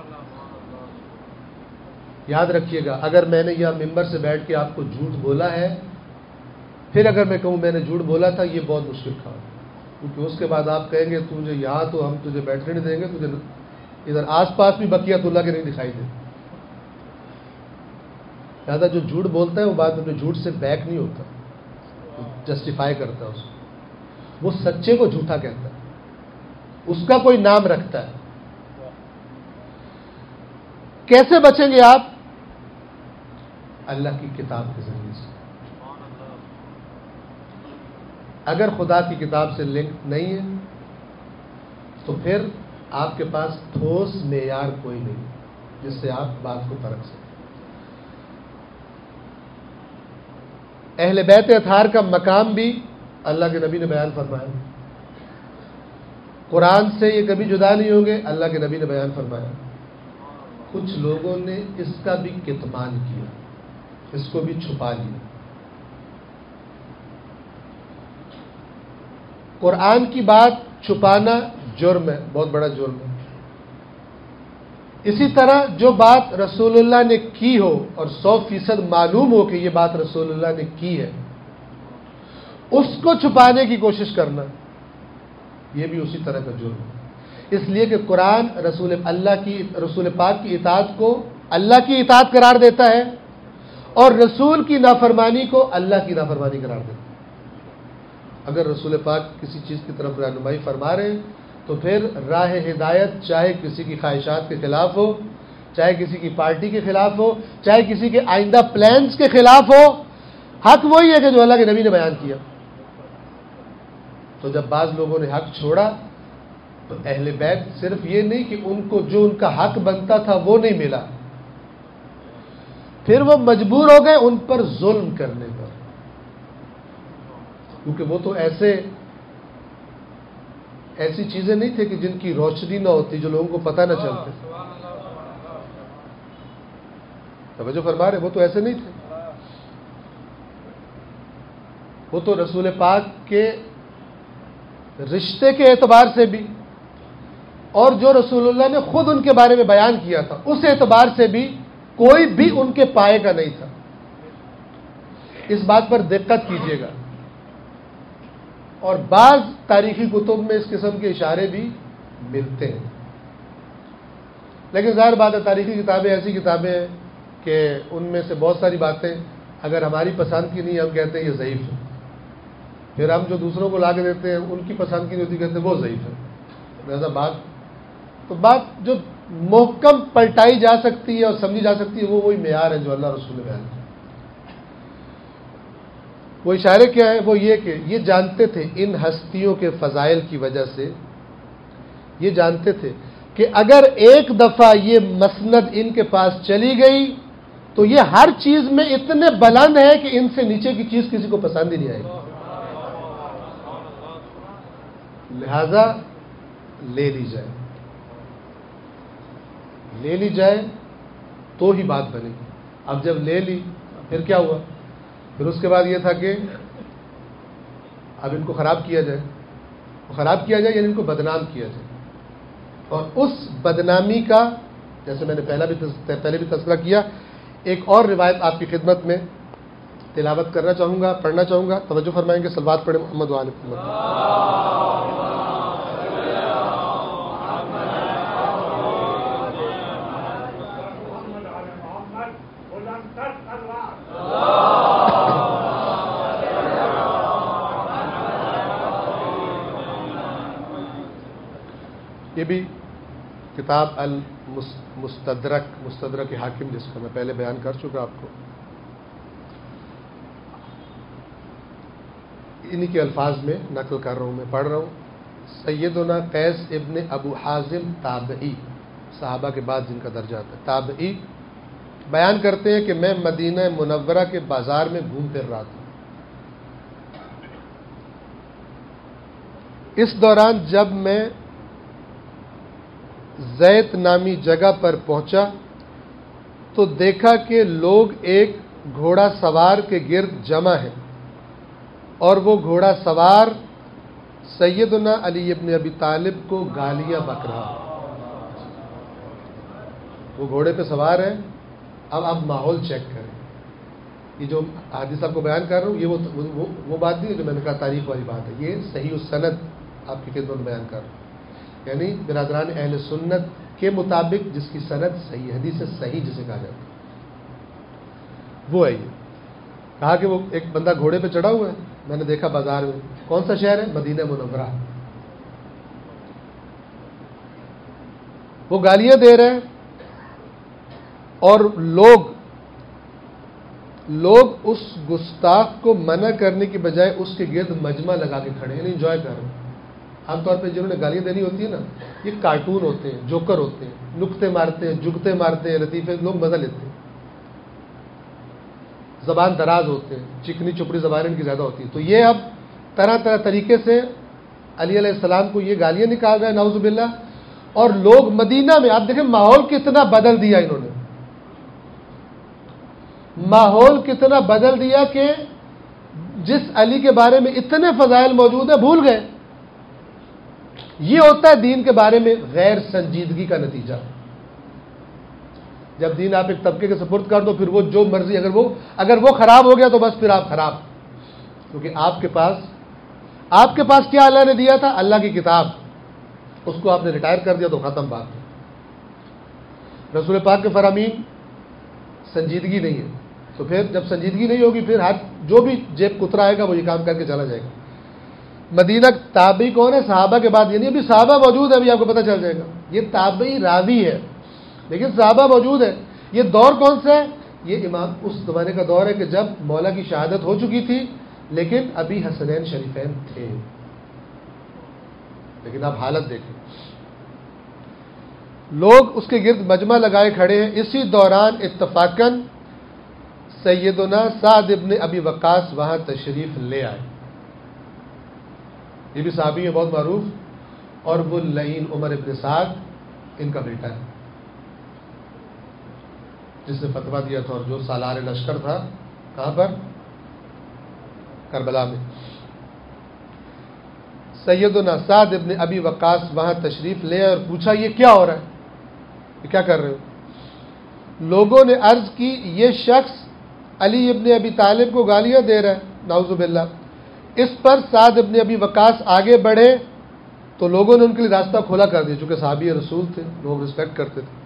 Speaker 2: یاد رکھیے گا اگر میں نے یہاں ممبر سے بیٹھ کے آپ کو جھوٹ بولا ہے، پھر اگر میں کہوں میں نے جھوٹ بولا تھا، یہ بہت مشکل کام ہے، کیونکہ اس کے بعد آپ کہیں گے تجھے یہاں تو ہم تجھے بیٹھنے نہیں دیں گے، تجھے ادھر آس پاس بھی بقیت اللہ کے نہیں دکھائی دے. لہٰذا جو جھوٹ بولتا ہے وہ بعد میں اپنے جھوٹ سے بیک نہیں ہوتا، جسٹیفائی کرتا ہے اس کو، وہ سچے کو جھوٹا کہتا ہے، اس کا کوئی نام رکھتا ہے۔ کیسے بچیں گے آپ؟ اللہ کی کتاب کے ذریعے سے۔ اگر خدا کی کتاب سے لنک نہیں ہے تو پھر آپ کے پاس ٹھوس معیار کوئی نہیں جس سے آپ بات کو پرکھ سکیں۔ اہل بیت اطہار کا مقام بھی اللہ کے نبی نے بیان فرمایا، قرآن سے یہ کبھی جدا نہیں ہوں گے، اللہ کے نبی نے بیان فرمایا۔ کچھ لوگوں نے اس کا بھی کتمان کیا، اس کو بھی چھپا لیا۔ قرآن کی بات چھپانا جرم ہے، بہت بڑا جرم ہے۔ اسی طرح جو بات رسول اللہ نے کی ہو اور 100% معلوم ہو کہ یہ بات رسول اللہ نے کی ہے، اس کو چھپانے کی کوشش کرنا، یہ بھی اسی طرح کا جرم ہے۔ اس لیے کہ قرآن رسول پاک کی اطاعت کو اللہ کی اطاعت قرار دیتا ہے اور رسول کی نافرمانی کو اللہ کی نافرمانی قرار دیتا ہے۔ اگر رسول پاک کسی چیز کی طرف رہنمائی فرما رہے ہیں تو پھر راہ ہدایت چاہے کسی کی خواہشات کے خلاف ہو، چاہے کسی کی پارٹی کے خلاف ہو، چاہے کسی کے آئندہ پلانز کے خلاف ہو، حق وہی ہے کہ جو اللہ کے نبی نے بیان کیا۔ تو جب بعض لوگوں نے حق چھوڑا تو اہل بیت صرف یہ نہیں کہ ان کو جو ان کا حق بنتا تھا وہ نہیں ملا، پھر وہ مجبور ہو گئے ان پر ظلم کرنے پر، کیونکہ وہ تو ایسی چیزیں نہیں تھے کہ جن کی روشنی نہ ہوتی، جو لوگوں کو پتہ نہ چلتے۔ توجہ فرما رہے، وہ تو ایسے نہیں تھے، وہ تو رسول پاک کے رشتے کے اعتبار سے بھی اور جو رسول اللہ نے خود ان کے بارے میں بیان کیا تھا اس اعتبار سے بھی کوئی بھی ان کے پائے کا نہیں تھا۔ اس بات پر دقت کیجیے گا، اور بعض تاریخی کتب میں اس قسم کے اشارے بھی ملتے ہیں، لیکن ظاہر بات ہے تاریخی کتابیں ایسی کتابیں ہیں کہ ان میں سے بہت ساری باتیں اگر ہماری پسند کی نہیں، ہم کہتے ہیں یہ ضعیف ہے، پھر ہم جو دوسروں کو لا کے دیتے ہیں ان کی پسند کی نہیں ہوتی، کہتے ہیں وہ ضعیف ہے۔ لہذا بات جو محکم پلٹائی جا سکتی ہے اور سمجھی جا سکتی ہے وہ وہی معیار ہے جو اللہ رسول نے بیان کیا۔ وہ اشارے کیا ہے؟ وہ یہ کہ یہ جانتے تھے ان ہستیوں کے فضائل کی وجہ سے، یہ جانتے تھے کہ اگر ایک دفعہ یہ مسند ان کے پاس چلی گئی تو یہ ہر چیز میں اتنے بلند ہے کہ ان سے نیچے کی چیز کسی کو پسند ہی نہیں آئے گی، لہذا لے لی جائے تو ہی بات بنے گی۔ اب جب لے لی پھر کیا ہوا؟ پھر اس کے بعد یہ تھا کہ اب ان کو خراب کیا جائے یعنی ان کو بدنام کیا جائے، اور اس بدنامی کا جیسے میں نے پہلے بھی تذکرہ کیا، ایک اور روایت آپ کی خدمت میں تلاوت کرنا چاہوں گا، پڑھنا چاہوں گا، توجہ فرمائیں گے، صلوات پڑھیں محمد وآل محمد۔ یہ بھی کتاب مستدرک حاکم جس کا میں پہلے بیان کر چکا آپ کو، انہی کے الفاظ میں نقل کر رہا ہوں، میں پڑھ رہا ہوں۔ سیدنا قیس ابن ابو حازم تابعی، صحابہ کے بعد جن کا درجہ آتا ہے، تابعی بیان کرتے ہیں کہ میں مدینہ منورہ کے بازار میں گھوم پھر رہا تھا، اس دوران جب میں زیت نامی جگہ پر پہنچا تو دیکھا کہ لوگ ایک گھوڑا سوار کے گرد جمع ہیں اور وہ گھوڑا سوار سیدنا علی ابن ابی طالب کو گالیاں بک رہا، وہ گھوڑے پہ سوار ہے۔ اب آپ ماحول چیک کریں، یہ جو حدیث آپ کو بیان کر رہا ہوں یہ وہ بات نہیں جو میں نے کہا تاریخ والی بات ہے، یہ صحیح السند آپ کی خدمت میں بیان کر رہا ہوں، یعنی برادران اہل سنت کے مطابق جس کی سند صحیح، حدیث صحیح جسے کہا جاتا ہے۔ وہ ہے یہ. کہا کہ وہ ایک بندہ گھوڑے پہ چڑھا ہوا ہے, میں نے دیکھا بازار میں. کون سا شہر ہے؟ مدینہ منورہ. وہ گالیاں دے رہے ہیں اور لوگ اس گستاخ کو منع کرنے کی بجائے اس کے گرد مجمع لگا کے کھڑے ہیں, یعنی انجوائے کر رہے ہیں. عام طور پہ جنہوں نے گالیاں دینی ہوتی ہیں نا, یہ کارٹون ہوتے ہیں, جوکر ہوتے ہیں, نکتے مارتے ہیں, جگتے مارتے ہیں, لطیفے, لوگ مزہ لیتے ہیں. زبان دراز ہوتے ہیں, چکنی چپڑی زبان ان کی زیادہ ہوتی ہے. تو یہ اب طرح طرح طریقے سے علی علیہ السلام کو یہ گالیاں نکال گئے نعوذ باللہ. اور لوگ مدینہ میں, آپ دیکھیں ماحول کتنا بدل دیا انہوں نے, ماحول کتنا بدل دیا کہ جس علی کے بارے میں اتنے فضائل موجود ہیں بھول گئے. یہ ہوتا ہے دین کے بارے میں غیر سنجیدگی کا نتیجہ. جب دین آپ ایک طبقے کے سپرد کر دو, پھر وہ جو مرضی, اگر وہ خراب ہو گیا تو بس پھر آپ خراب. کیونکہ آپ کے پاس کیا اللہ نے دیا تھا؟ اللہ کی کتاب. اس کو آپ نے ریٹائر کر دیا تو ختم بات ہے. رسول پاک کے فرامین سنجیدگی نہیں ہے. تو پھر جب سنجیدگی نہیں ہوگی, پھر ہر جو بھی جیب کترا آئے گا وہ یہ کام کر کے چلا جائے گا. مدینہ تابعی کون ہے؟ صحابہ کے بعد, یعنی ابھی صحابہ موجود ہے, ابھی آپ کو پتہ چل جائے گا. یہ تابعی راوی ہے لیکن صحابہ موجود ہے. یہ دور کون سا ہے؟ یہ امام اس زمانے کا دور ہے کہ جب مولا کی شہادت ہو چکی تھی لیکن ابھی حسنین شریفین تھے. لیکن آپ حالت دیکھیں, لوگ اس کے گرد مجمع لگائے کھڑے ہیں. اسی دوران اتفاقاً سیدنا سعد ابن ابی وقاص وہاں تشریف لے آئے. یہ بھی صحابی ہے بہت معروف, اور وہ لعین عمر ابن سعد ان کا بیٹا ہے جس نے فتویٰ دیا تھا اور جو سالار لشکر تھا. کہاں پر؟ کربلا میں. سیدنا سعد ابن ابی وقاص وہاں تشریف لے اور پوچھا یہ کیا ہو رہا ہے, یہ کیا کر رہے ہو؟ لوگوں نے عرض کی یہ شخص علی ابن ابی طالب کو گالیاں دے رہا ہے نعوذ باللہ. اس پر سعد ابن ابی وقاص آگے بڑھے تو لوگوں نے ان کے لیے راستہ کھولا کر دیا, چونکہ صحابی رسول تھے, لوگ رسپیکٹ کرتے تھے.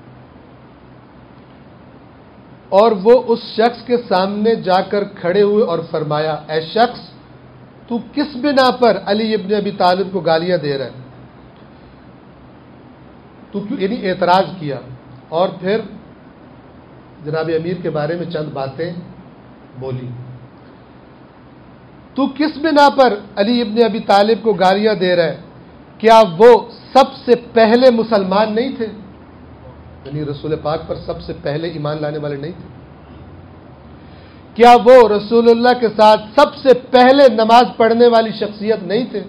Speaker 2: اور وہ اس شخص کے سامنے جا کر کھڑے ہوئے اور فرمایا اے شخص تو کس بنا پر علی ابن ابی طالب کو گالیاں دے رہا ہے؟ تو کیوں, یعنی اعتراض کیا. اور پھر جناب امیر کے بارے میں چند باتیں بولی. تو کس بنا پر علی ابن ابی طالب کو گالیاں دے رہا ہے؟ کیا وہ سب سے پہلے مسلمان نہیں تھے؟ یعنی رسول پاک پر سب سے پہلے ایمان لانے والے نہیں تھے؟ کیا وہ رسول اللہ کے ساتھ سب سے پہلے نماز پڑھنے والی شخصیت نہیں تھے؟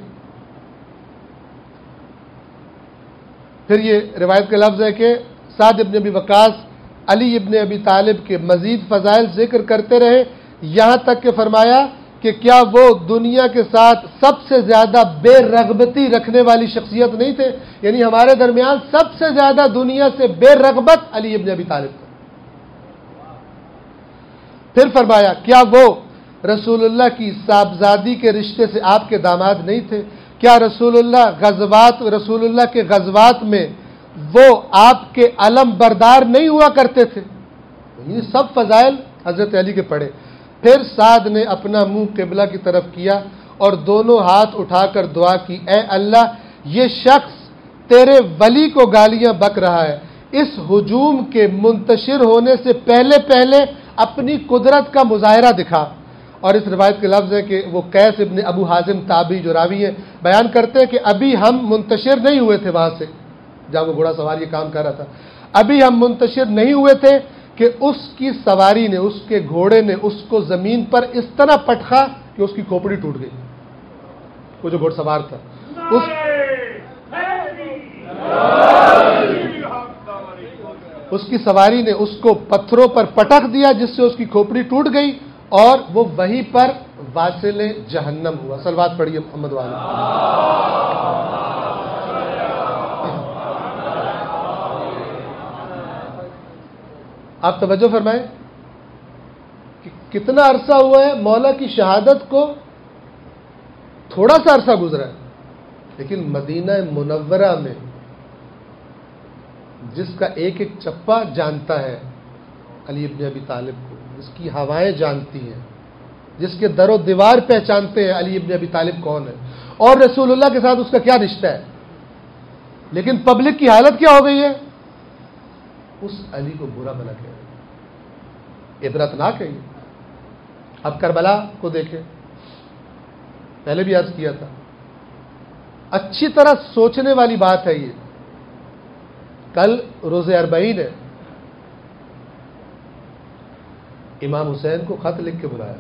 Speaker 2: پھر یہ روایت کا لفظ ہے کہ سعد ابن ابی وقاص علی ابن ابی طالب کے مزید فضائل ذکر کرتے رہے, یہاں تک کہ فرمایا کہ کیا وہ دنیا کے ساتھ سب سے زیادہ بے رغبتی رکھنے والی شخصیت نہیں تھے؟ یعنی ہمارے درمیان سب سے زیادہ دنیا سے بے رغبت علی ابن ابی طالب تھے. پھر فرمایا کیا وہ رسول اللہ کی صاحبزادی کے رشتے سے آپ کے داماد نہیں تھے؟ کیا رسول اللہ کے غزوات میں وہ آپ کے علم بردار نہیں ہوا کرتے تھے؟ یہ سب فضائل حضرت علی کے پڑھے. پھر سعد نے اپنا منہ قبلہ کی طرف کیا اور دونوں ہاتھ اٹھا کر دعا کی, اے اللہ یہ شخص تیرے ولی کو گالیاں بک رہا ہے, اس ہجوم کے منتشر ہونے سے پہلے پہلے اپنی قدرت کا مظاہرہ دکھا. اور اس روایت کے لفظ ہے کہ وہ قیس ابن ابو حازم تابعی جو راوی ہے بیان کرتے ہیں کہ ابھی ہم منتشر نہیں ہوئے تھے وہاں سے جہاں وہ گھوڑا سوار یہ کام کر رہا تھا, ابھی ہم منتشر نہیں ہوئے تھے کہ اس کی سواری نے, اس کے گھوڑے نے اس کو زمین پر اس طرح پٹخا کہ اس کی کھوپڑی ٹوٹ گئی. وہ جو گھوڑ سوار تھا اس کی سواری نے اس کو پتھروں پر پٹک دیا جس سے اس کی کھوپڑی ٹوٹ گئی اور وہ وہیں پر واصل جہنم ہوا. صلوات پڑھیے محمد والے. آپ توجہ فرمائیں کہ کتنا عرصہ ہوا ہے مولا کی شہادت کو, تھوڑا سا عرصہ گزرا ہے, لیکن مدینہ منورہ میں جس کا ایک ایک چپا جانتا ہے علی ابن ابی طالب کو, جس کی ہوائیں جانتی ہیں، جس کے در و دیوار پہچانتے ہیں علی ابن ابی طالب کون ہے اور رسول اللہ کے ساتھ اس کا کیا رشتہ ہے، لیکن پبلک کی حالت کیا ہو گئی ہے؟ اس علی کو برا بھلا کہہ رہے، عبرت ناک ہے یہ۔ اب کربلا کو دیکھیں، پہلے بھی عرض کیا تھا، اچھی طرح سوچنے والی بات ہے یہ۔ کل روز اربعین ہے، امام حسین کو خط لکھ کے بلایا۔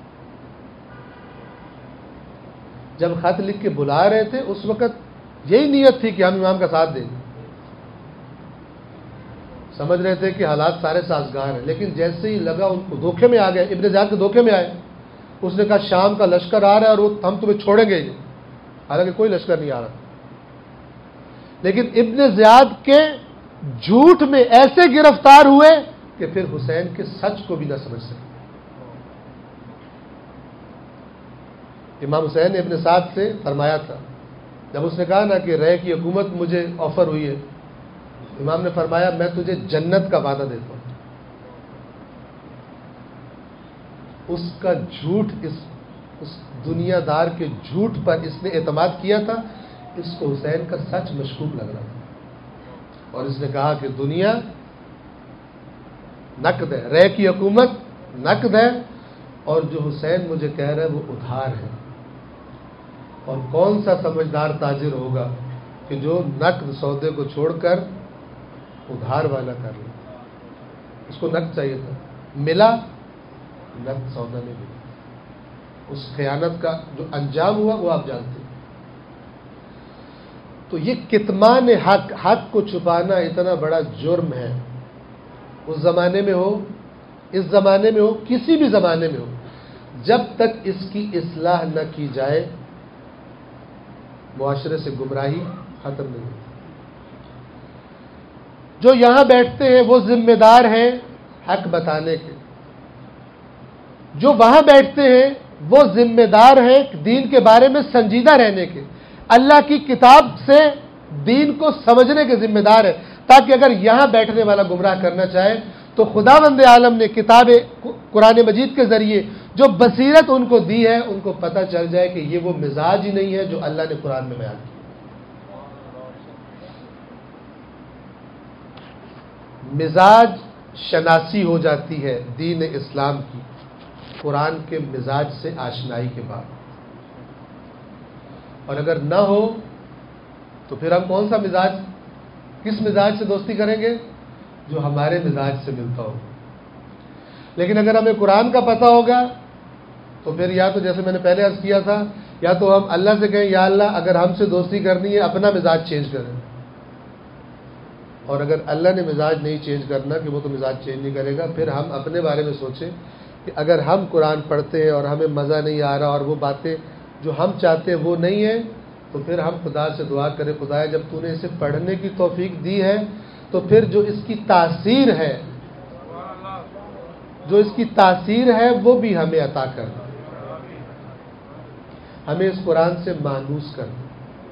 Speaker 2: جب خط لکھ کے بلا رہے تھے اس وقت یہی نیت تھی کہ ہم امام کا ساتھ دیں گے، سمجھ رہے تھے کہ حالات سارے سازگار ہیں، لیکن جیسے ہی لگا ان کو دھوکے میں آ گئے، ابن زیاد کے دھوکے میں آئے۔ اس نے کہا شام کا لشکر آ رہا ہے اور ہم تمہیں چھوڑیں گے ہی، حالانکہ کوئی لشکر نہیں آ رہا، لیکن ابن زیاد کے جھوٹ میں ایسے گرفتار ہوئے کہ پھر حسین کے سچ کو بھی نہ سمجھ سکے۔ امام حسین نے ابن سعد سے فرمایا تھا، جب اس نے کہا نا کہ رے کی حکومت مجھے آفر ہوئی ہے، امام نے فرمایا میں تجھے جنت کا وعدہ دیتا ہوں۔ اس کا جھوٹ، اس دنیا دار کے جھوٹ پر اس نے اعتماد کیا تھا، اس کو حسین کا سچ مشکوک لگ رہا تھا، اور اس نے کہا کہ دنیا نقد ہے، رے کی حکومت نقد ہے، اور جو حسین مجھے کہہ رہا ہے وہ ادھار ہے۔ اور کون سا سمجھدار تاجر ہوگا کہ جو نقد سودے کو چھوڑ کر ادھار والا کر لے؟ اس کو نقد چاہیے تھا، ملا نقد سودا نہیں ملا۔ اس خیانت کا جو انجام ہوا وہ آپ جانتے ہیں۔ تو یہ کتمان حق کو چھپانا اتنا بڑا جرم ہے، اس زمانے میں ہو، اس زمانے میں ہو، کسی بھی زمانے میں ہو، جب تک اس کی اصلاح نہ کی جائے معاشرے سے گمراہی ختم نہیں ہوتی۔ جو یہاں بیٹھتے ہیں وہ ذمہ دار ہیں حق بتانے کے، جو وہاں بیٹھتے ہیں وہ ذمہ دار ہیں دین کے بارے میں سنجیدہ رہنے کے، اللہ کی کتاب سے دین کو سمجھنے کے ذمہ دار ہے، تاکہ اگر یہاں بیٹھنے والا گمراہ کرنا چاہے تو خداوند عالم نے کتاب قرآن مجید کے ذریعے جو بصیرت ان کو دی ہے، ان کو پتہ چل جائے کہ یہ وہ مزاج ہی نہیں ہے جو اللہ نے قرآن میں بیان کیا۔ مزاج شناسی ہو جاتی ہے دین اسلام کی قرآن کے مزاج سے آشنائی کے بعد، اور اگر نہ ہو تو پھر ہم کون سا مزاج، کس مزاج سے دوستی کریں گے؟ جو ہمارے مزاج سے ملتا ہو۔ لیکن اگر ہمیں قرآن کا پتہ ہوگا تو پھر یا تو جیسے میں نے پہلے عرض کیا تھا، یا تو ہم اللہ سے کہیں یا اللہ اگر ہم سے دوستی کرنی ہے اپنا مزاج چینج کریں، اور اگر اللہ نے مزاج نہیں چینج کرنا کہ وہ تو مزاج چینج نہیں کرے گا، پھر ہم اپنے بارے میں سوچیں کہ اگر ہم قرآن پڑھتے ہیں اور ہمیں مزہ نہیں آ رہا اور وہ باتیں جو ہم چاہتے ہیں وہ نہیں ہیں، تو پھر ہم خدا سے دعا کریں، خدایا جب تو نے اسے پڑھنے کی توفیق دی ہے تو پھر جو اس کی تاثیر ہے وہ بھی ہمیں عطا کر دے، ہمیں اس قرآن سے مانوس کر دے،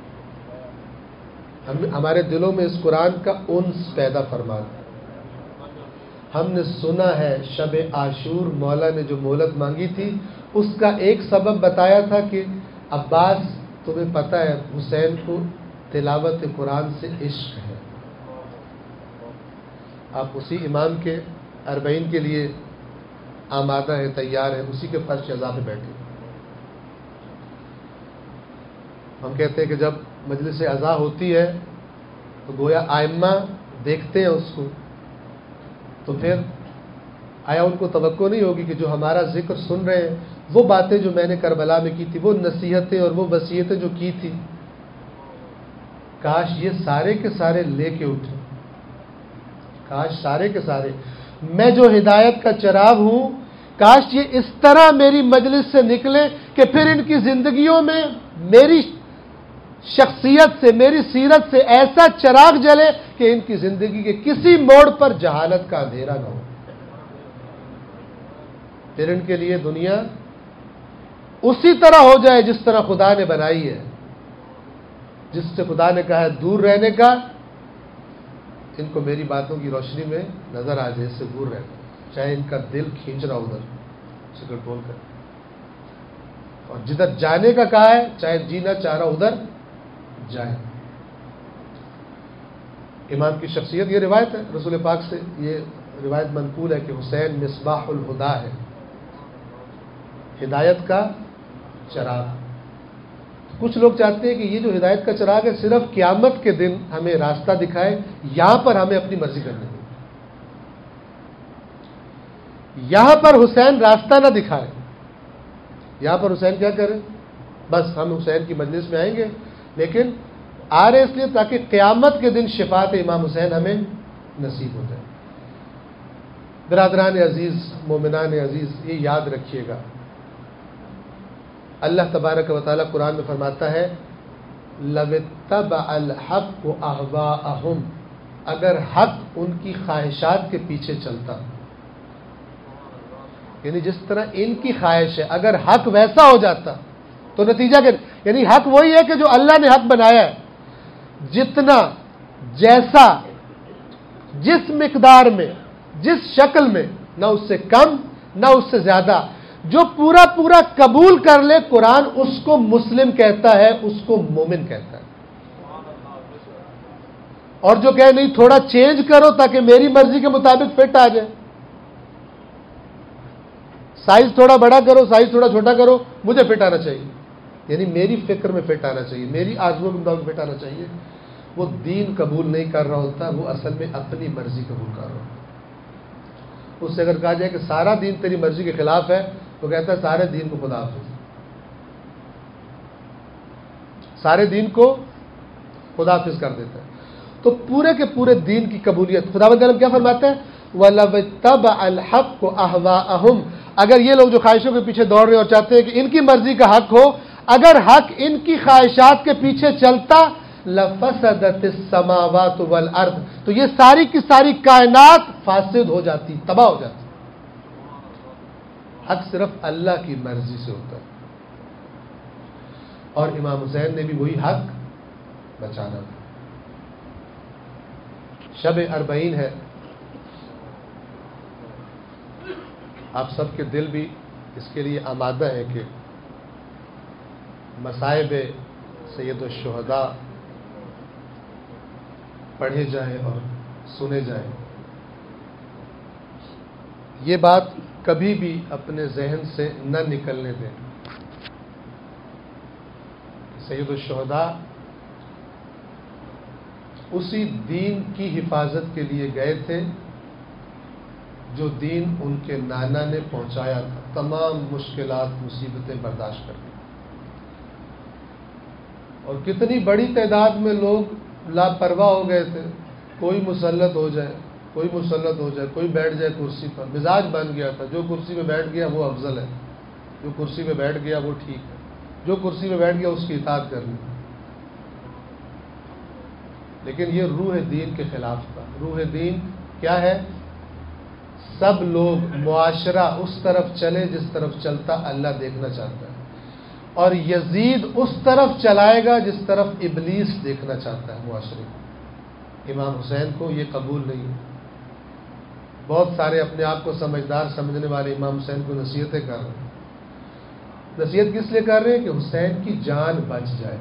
Speaker 2: ہمارے دلوں میں اس قرآن کا انس پیدا فرما دے۔ ہم نے سنا ہے شب عاشور مولا نے جو مہلت مانگی تھی، اس کا ایک سبب بتایا تھا کہ عباس تمہیں پتہ ہے حسین کو تلاوت قرآن سے عشق ہے، آپ اسی امام کے اربعین کے لیے آمادہ ہے، تیار ہے، اسی کے فرش اعضاء پہ بیٹھے۔ ہم کہتے ہیں کہ جب مجلس اعضاء ہوتی ہے تو گویا ائمہ دیکھتے ہیں اس کو، تو پھر آیا ان کو توقع نہیں ہوگی کہ جو ہمارا ذکر سن رہے ہیں وہ باتیں جو میں نے کربلا میں کی تھی، وہ نصیحتیں اور وہ وصیتیں جو کی تھی، کاش یہ سارے کے سارے لے کے اٹھے، کاش سارے کے سارے، میں جو ہدایت کا چراغ ہوں، کاش یہ اس طرح میری مجلس سے نکلے کہ پھر ان کی زندگیوں میں میری شخصیت سے، میری سیرت سے ایسا چراغ جلے کہ ان کی زندگی کے کسی موڑ پر جہالت کا اندھیرا نہ ہو، پھر ان کے لیے دنیا اسی طرح ہو جائے جس طرح خدا نے بنائی ہے، جس سے خدا نے کہا ہے دور رہنے کا، ان کو میری باتوں کی روشنی میں نظر آ جائے، اس سے دور رہنا۔ چاہے ان کا دل کھینچ رہا ادھر اسے کنٹرول کریں، اور جدھر جانے کا کہا ہے چاہے جینا چاہ رہا ادھر جائیں۔ امام کی شخصیت، یہ روایت ہے رسول پاک سے، یہ روایت منقول ہے کہ حسین مصباح الہدا ہے، ہدایت کا چراغ۔ کچھ لوگ چاہتے ہیں کہ یہ جو ہدایت کا چراغ ہے صرف قیامت کے دن ہمیں راستہ دکھائے، یہاں پر ہمیں اپنی مرضی کرنے دے، یہاں پر حسین راستہ نہ دکھائے، یہاں پر حسین کیا کرے، بس ہم حسین کی مجلس میں آئیں گے، لیکن آ رہے اس لیے تاکہ قیامت کے دن شفاعت امام حسین ہمیں نصیب ہو جائے۔ برادران عزیز، مومنان عزیز، یہ یاد رکھیے گا، اللہ تبارک و تعالیٰ قرآن میں فرماتا ہے لَوِ اتَّبَعَ الْحَقُّ أَهْوَاءَهُمْ، اگر حق ان کی خواہشات کے پیچھے چلتا، یعنی جس طرح ان کی خواہش ہے اگر حق ویسا ہو جاتا تو نتیجہ کیا، یعنی حق وہی ہے کہ جو اللہ نے حق بنایا ہے، جتنا، جیسا، جس مقدار میں، جس شکل میں، نہ اس سے کم نہ اس سے زیادہ، جو پورا پورا قبول کر لے قرآن اس کو مسلم کہتا ہے، اس کو مومن کہتا ہے۔ اور جو کہے نہیں تھوڑا چینج کرو تاکہ میری مرضی کے مطابق فٹ آ جائے، سائز تھوڑا بڑا کرو، سائز تھوڑا چھوٹا کرو، مجھے فٹ آنا چاہیے، یعنی میری فکر میں فٹ آنا چاہیے، میری آرزوؤں کے مطابق فٹ آنا چاہیے، وہ دین قبول نہیں کر رہا ہوتا، وہ اصل میں اپنی مرضی قبول کر رہا ہوتا۔ اس سے اگر کہا جائے کہ سارا دین تیری مرضی کے خلاف ہے تو کہتا ہے سارے دین کو خدا حافظ، سارے دین کو خدا حافظ کر دیتا ہے۔ تو پورے کے پورے دین کی قبولیت، خداوند عالم کیا فرماتا ہے وَلَوِ اتَّبَعَ الْحَقُّ أَهْوَاءَهُمْ، اگر یہ لوگ جو خواہشوں کے پیچھے دوڑ رہے ہیں اور چاہتے ہیں کہ ان کی مرضی کا حق ہو، اگر حق ان کی خواہشات کے پیچھے چلتا لَفَسَدَتِ السَّمَاوَاتُ وَالْأَرْضُ، تو یہ ساری کی ساری کائنات فاسد ہو جاتی، تباہ ہو جاتی۔ حق صرف اللہ کی مرضی سے ہوتا ہے، اور امام حسین نے بھی وہی حق بچانا تھا۔ شب اربعین ہے، آپ سب کے دل بھی اس کے لیے آمادہ ہے کہ مصائب سید الشہداء پڑھے جائیں اور سنے جائیں۔ یہ بات کبھی بھی اپنے ذہن سے نہ نکلنے دیں۔ سید الشہداء اسی دین کی حفاظت کے لیے گئے تھے جو دین ان کے نانا نے پہنچایا تھا، تمام مشکلات، مصیبتیں برداشت کر دی، اور کتنی بڑی تعداد میں لوگ لاپرواہ ہو گئے تھے، کوئی مسلط ہو جائے، کوئی مسلط ہو جائے، کوئی بیٹھ جائے کرسی پر، مزاج بن گیا تھا، جو کرسی پہ بیٹھ گیا وہ افضل ہے، جو کرسی پہ بیٹھ گیا وہ ٹھیک ہے، جو کرسی پہ بیٹھ گیا اس کی اطاعت کرنی۔ لیکن یہ روح دین کے خلاف تھا۔ روح دین کیا ہے؟ سب لوگ، معاشرہ اس طرف چلے جس طرف چلتا اللہ دیکھنا چاہتا ہے، اور یزید اس طرف چلائے گا جس طرف ابلیس دیکھنا چاہتا ہے معاشرے کو۔ امام حسین کو یہ قبول نہیں ہے۔ بہت سارے اپنے آپ کو سمجھدار سمجھنے والے امام حسین کو نصیحتیں کر رہے ہیں۔ نصیحت کس لیے کر رہے ہیں؟ کہ حسین کی جان بچ جائے،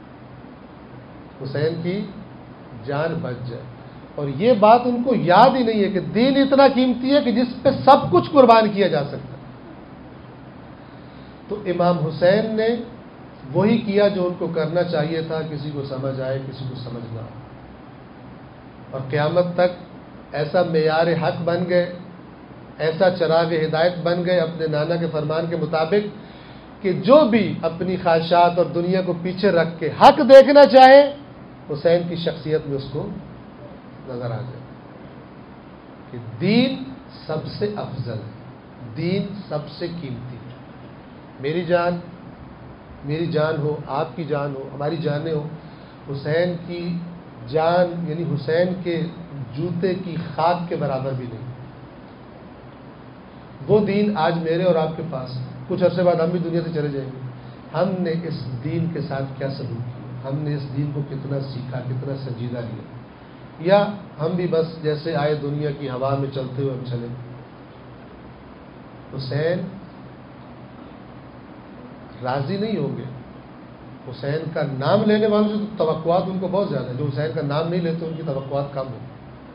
Speaker 2: حسین کی جان بچ جائے۔ اور یہ بات ان کو یاد ہی نہیں ہے کہ دین اتنا قیمتی ہے کہ جس پہ سب کچھ قربان کیا جا سکتا ہے۔ تو امام حسین نے وہی کیا جو ان کو کرنا چاہیے تھا، کسی کو سمجھ آئے کسی کو سمجھ نہ آئے، اور قیامت تک ایسا معیار حق بن گئے، ایسا چراغ ہدایت بن گئے اپنے نانا کے فرمان کے مطابق کہ جو بھی اپنی خواہشات اور دنیا کو پیچھے رکھ کے حق دیکھنا چاہے، حسین کی شخصیت میں اس کو نظر آ جائے کہ دین سب سے افضل ہے، دین سب سے قیمتی ہے۔ میری جان ہو، آپ کی جان ہو، ہماری جانیں ہو، حسین کی جان یعنی حسین کے جوتے کی خاک کے برابر بھی نہیں۔ وہ دین آج میرے اور آپ کے پاس، کچھ عرصے بعد ہم بھی دنیا سے چلے جائیں گے۔ ہم نے اس دین کے ساتھ کیا سلوک کیا، ہم نے اس دین کو کتنا سیکھا، کتنا سنجیدہ لیا، یا ہم بھی بس جیسے آئے دنیا کی ہوا میں چلتے ہوئے ہم چلے۔ حسین راضی نہیں ہوں گے. حسین کا نام لینے والوں سے توقعات ان کو بہت زیادہ ہیں. جو حسین کا نام نہیں لیتے ان کی توقعات کم ہیں.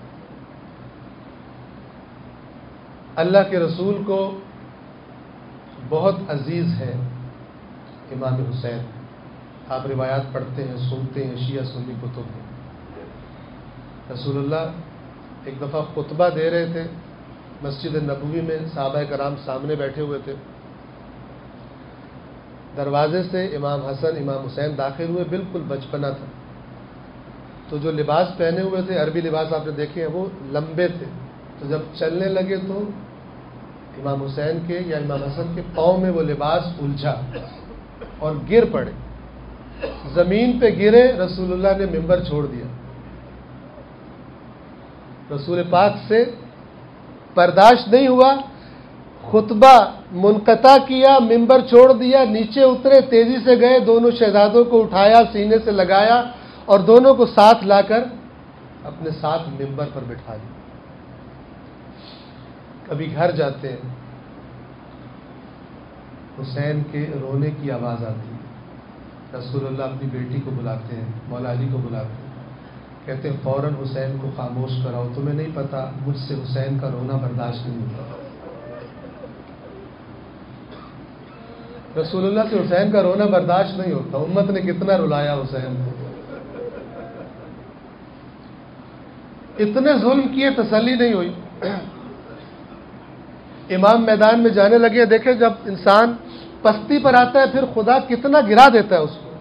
Speaker 2: اللہ کے رسول کو بہت عزیز ہے امام حسین. آپ روایات پڑھتے ہیں, سنتے ہیں, شیعہ سنی کتب میں. رسول اللہ ایک دفعہ خطبہ دے رہے تھے مسجد نبوی میں, صحابہ کرام سامنے بیٹھے ہوئے تھے. دروازے سے امام حسن امام حسین داخل ہوئے, بالکل بچپنا تھا. تو جو لباس پہنے ہوئے تھے, عربی لباس آپ نے دیکھے ہیں, وہ لمبے تھے. تو جب چلنے لگے تو امام حسین کے یا امام حسن کے پاؤں میں وہ لباس الجھا اور گر پڑے. زمین پہ گرے, رسول اللہ نے منبر چھوڑ دیا. رسول پاک سے برداشت نہیں ہوا, خطبہ منقطع کیا, منبر چھوڑ دیا, نیچے اترے, تیزی سے گئے, دونوں شہزادوں کو اٹھایا, سینے سے لگایا اور دونوں کو ساتھ لا کر اپنے ساتھ منبر پر بٹھا دیا. کبھی گھر جاتے ہیں, حسین کے رونے کی آواز آتی ہے. رسول اللہ اپنی بیٹی کو بلاتے ہیں, مولا علی کو بلاتے ہیں, کہتے ہیں فوراً حسین کو خاموش کراؤ, تمہیں نہیں پتا مجھ سے حسین کا رونا برداشت نہیں ہوتا. رسول اللہ سے حسین کا رونا برداشت نہیں ہوتا. امت نے کتنا رلایا حسین کو, اتنے ظلم کیے, تسلی نہیں ہوئی. امام میدان میں جانے لگے. دیکھیں جب انسان پستی پر آتا ہے پھر خدا کتنا گرا دیتا ہے اس کو.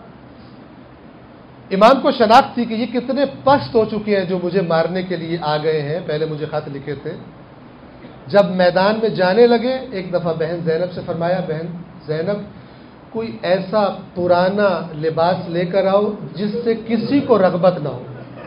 Speaker 2: امام کو شناخت تھی کہ یہ کتنے پست ہو چکے ہیں جو مجھے مارنے کے لیے آ گئے ہیں. پہلے مجھے خط لکھے تھے. جب میدان میں جانے لگے ایک دفعہ بہن زینب سے فرمایا, بہن زینب کوئی ایسا پرانا لباس لے کر آؤ جس سے کسی کو رغبت نہ ہو.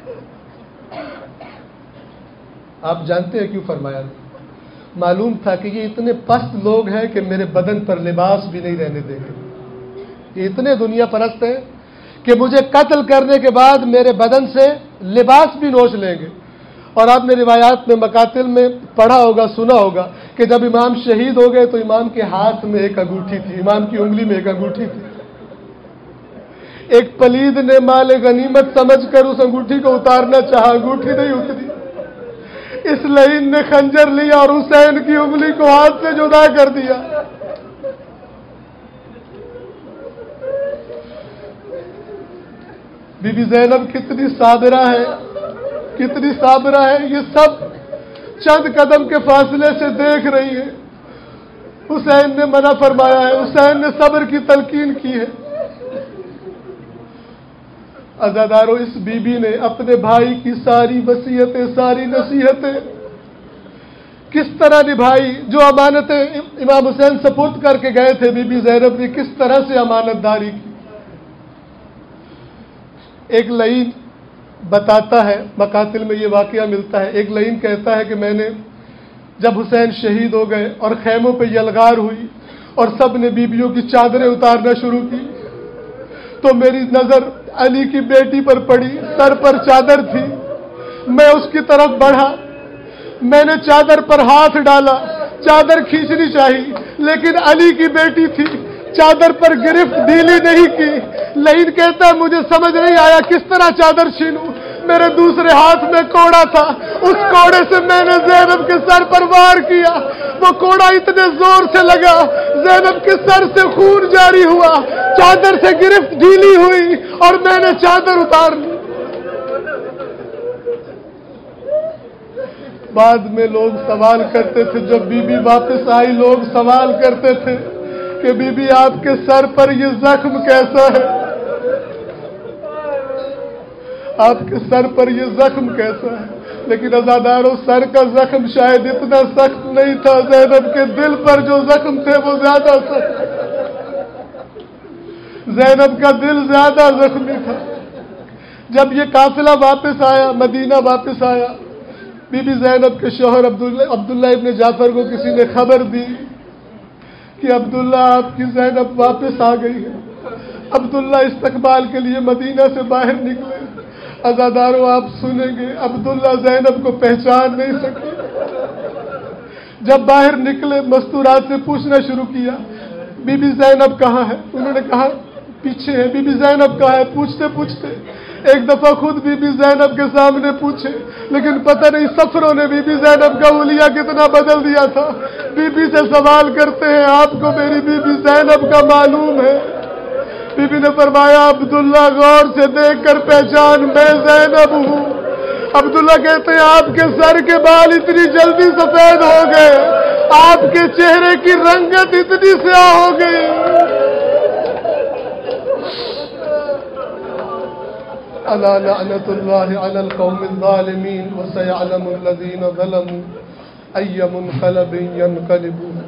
Speaker 2: آپ جانتے ہیں کیوں فرمایا؟ معلوم تھا کہ یہ اتنے پست لوگ ہیں کہ میرے بدن پر لباس بھی نہیں رہنے دیں گے. یہ اتنے دنیا پرست ہیں کہ مجھے قتل کرنے کے بعد میرے بدن سے لباس بھی نوچ لیں گے. اور آپ نے روایات میں مقاتل میں پڑھا ہوگا, سنا ہوگا کہ جب امام شہید ہو گئے تو امام کے ہاتھ میں ایک انگوٹھی تھی, امام کی انگلی میں ایک انگوٹھی تھی. ایک پلید نے مال غنیمت سمجھ کر اس انگوٹھی کو اتارنا چاہا, انگوٹھی نہیں اتری. اس لعین نے خنجر لیا اور حسین کی انگلی کو ہاتھ سے جدا کر دیا. بی بی زینب کتنی صابرہ ہے, کتنی صابرہ ہے. یہ سب چند قدم کے فاصلے سے دیکھ رہی ہے. حسین نے منع فرمایا ہے, حسین نے صبر کی تلقین کی ہے. عزادارو, اس بی بی نے اپنے بھائی کی ساری وصیتیں, ساری نصیحتیں کس طرح نبھائی. جو امانتیں امام حسین سپرد کر کے گئے تھے, بی بی زینب نے کس طرح سے امانت داری کی. ایک لعین بتاتا ہے, مقاتل میں یہ واقعہ ملتا ہے. ایک لعین کہتا ہے کہ میں نے جب حسین شہید ہو گئے اور خیموں پہ یلغار ہوئی اور سب نے بیبیوں کی چادریں اتارنا شروع کی تو میری نظر علی کی بیٹی پر پڑی. سر پر چادر تھی, میں اس کی طرف بڑھا, میں نے چادر پر ہاتھ ڈالا, چادر کھینچنی چاہی لیکن علی کی بیٹی تھی, چادر پر گرفت ڈھیلی نہیں کی. لعین کہتا ہے مجھے سمجھ نہیں آیا کس طرح چادر چھینوں. میرے دوسرے ہاتھ میں کوڑا تھا, اس کوڑے سے میں نے زینب کے سر پر وار کیا. وہ کوڑا اتنے زور سے لگا, زینب کے سر سے خون جاری ہوا, چادر سے گرفت ڈھیلی ہوئی اور میں نے چادر اتار لی. بعد میں لوگ سوال کرتے تھے, جب بی بی واپس آئی لوگ سوال کرتے تھے کہ بی بی آپ کے سر پر یہ زخم کیسا ہے, آپ کے سر پر یہ زخم کیسا ہے. لیکن عزاداروں, سر کا زخم شاید اتنا سخت نہیں تھا, زینب کے دل پر جو زخم تھے وہ زیادہ سخت. زینب کا دل زیادہ زخمی تھا. جب یہ قافلہ واپس آیا, مدینہ واپس آیا, بی بی زینب کے شوہر عبداللہ ابن جعفر کو کسی نے خبر دی کہ عبداللہ آپ کی زینب واپس آ گئی ہے. عبداللہ استقبال کے لیے مدینہ سے باہر نکلے. عزاداروں, آپ سنیں گے عبداللہ زینب کو پہچان نہیں سکے.
Speaker 4: جب باہر نکلے مستورات سے پوچھنا شروع کیا بی بی زینب کہاں ہے؟ انہوں نے کہا پیچھے ہے۔ بی بی زینب کہاں ہے؟ پوچھتے پوچھتے ایک دفعہ خود بی بی زینب کے سامنے پوچھے، لیکن پتہ نہیں سفروں نے بی بی زینب کا حلیہ کتنا بدل دیا تھا۔ بی بی سے سوال کرتے ہیں آپ کو میری بی بی زینب کا معلوم ہے؟ بی بی نے فرمایا عبداللہ غور سے دیکھ کر پہچان، میں زینب ہوں۔ عبداللہ کہتے ہیں آپ کے سر کے بال اتنی جلدی سفید ہو گئے، آپ کے چہرے کی رنگت اتنی سیاہ ہو گئی۔ الا لعنت اللہ علی القوم الظالمین وسيعلم الذین ظلموا ای منقلب ینقلبون۔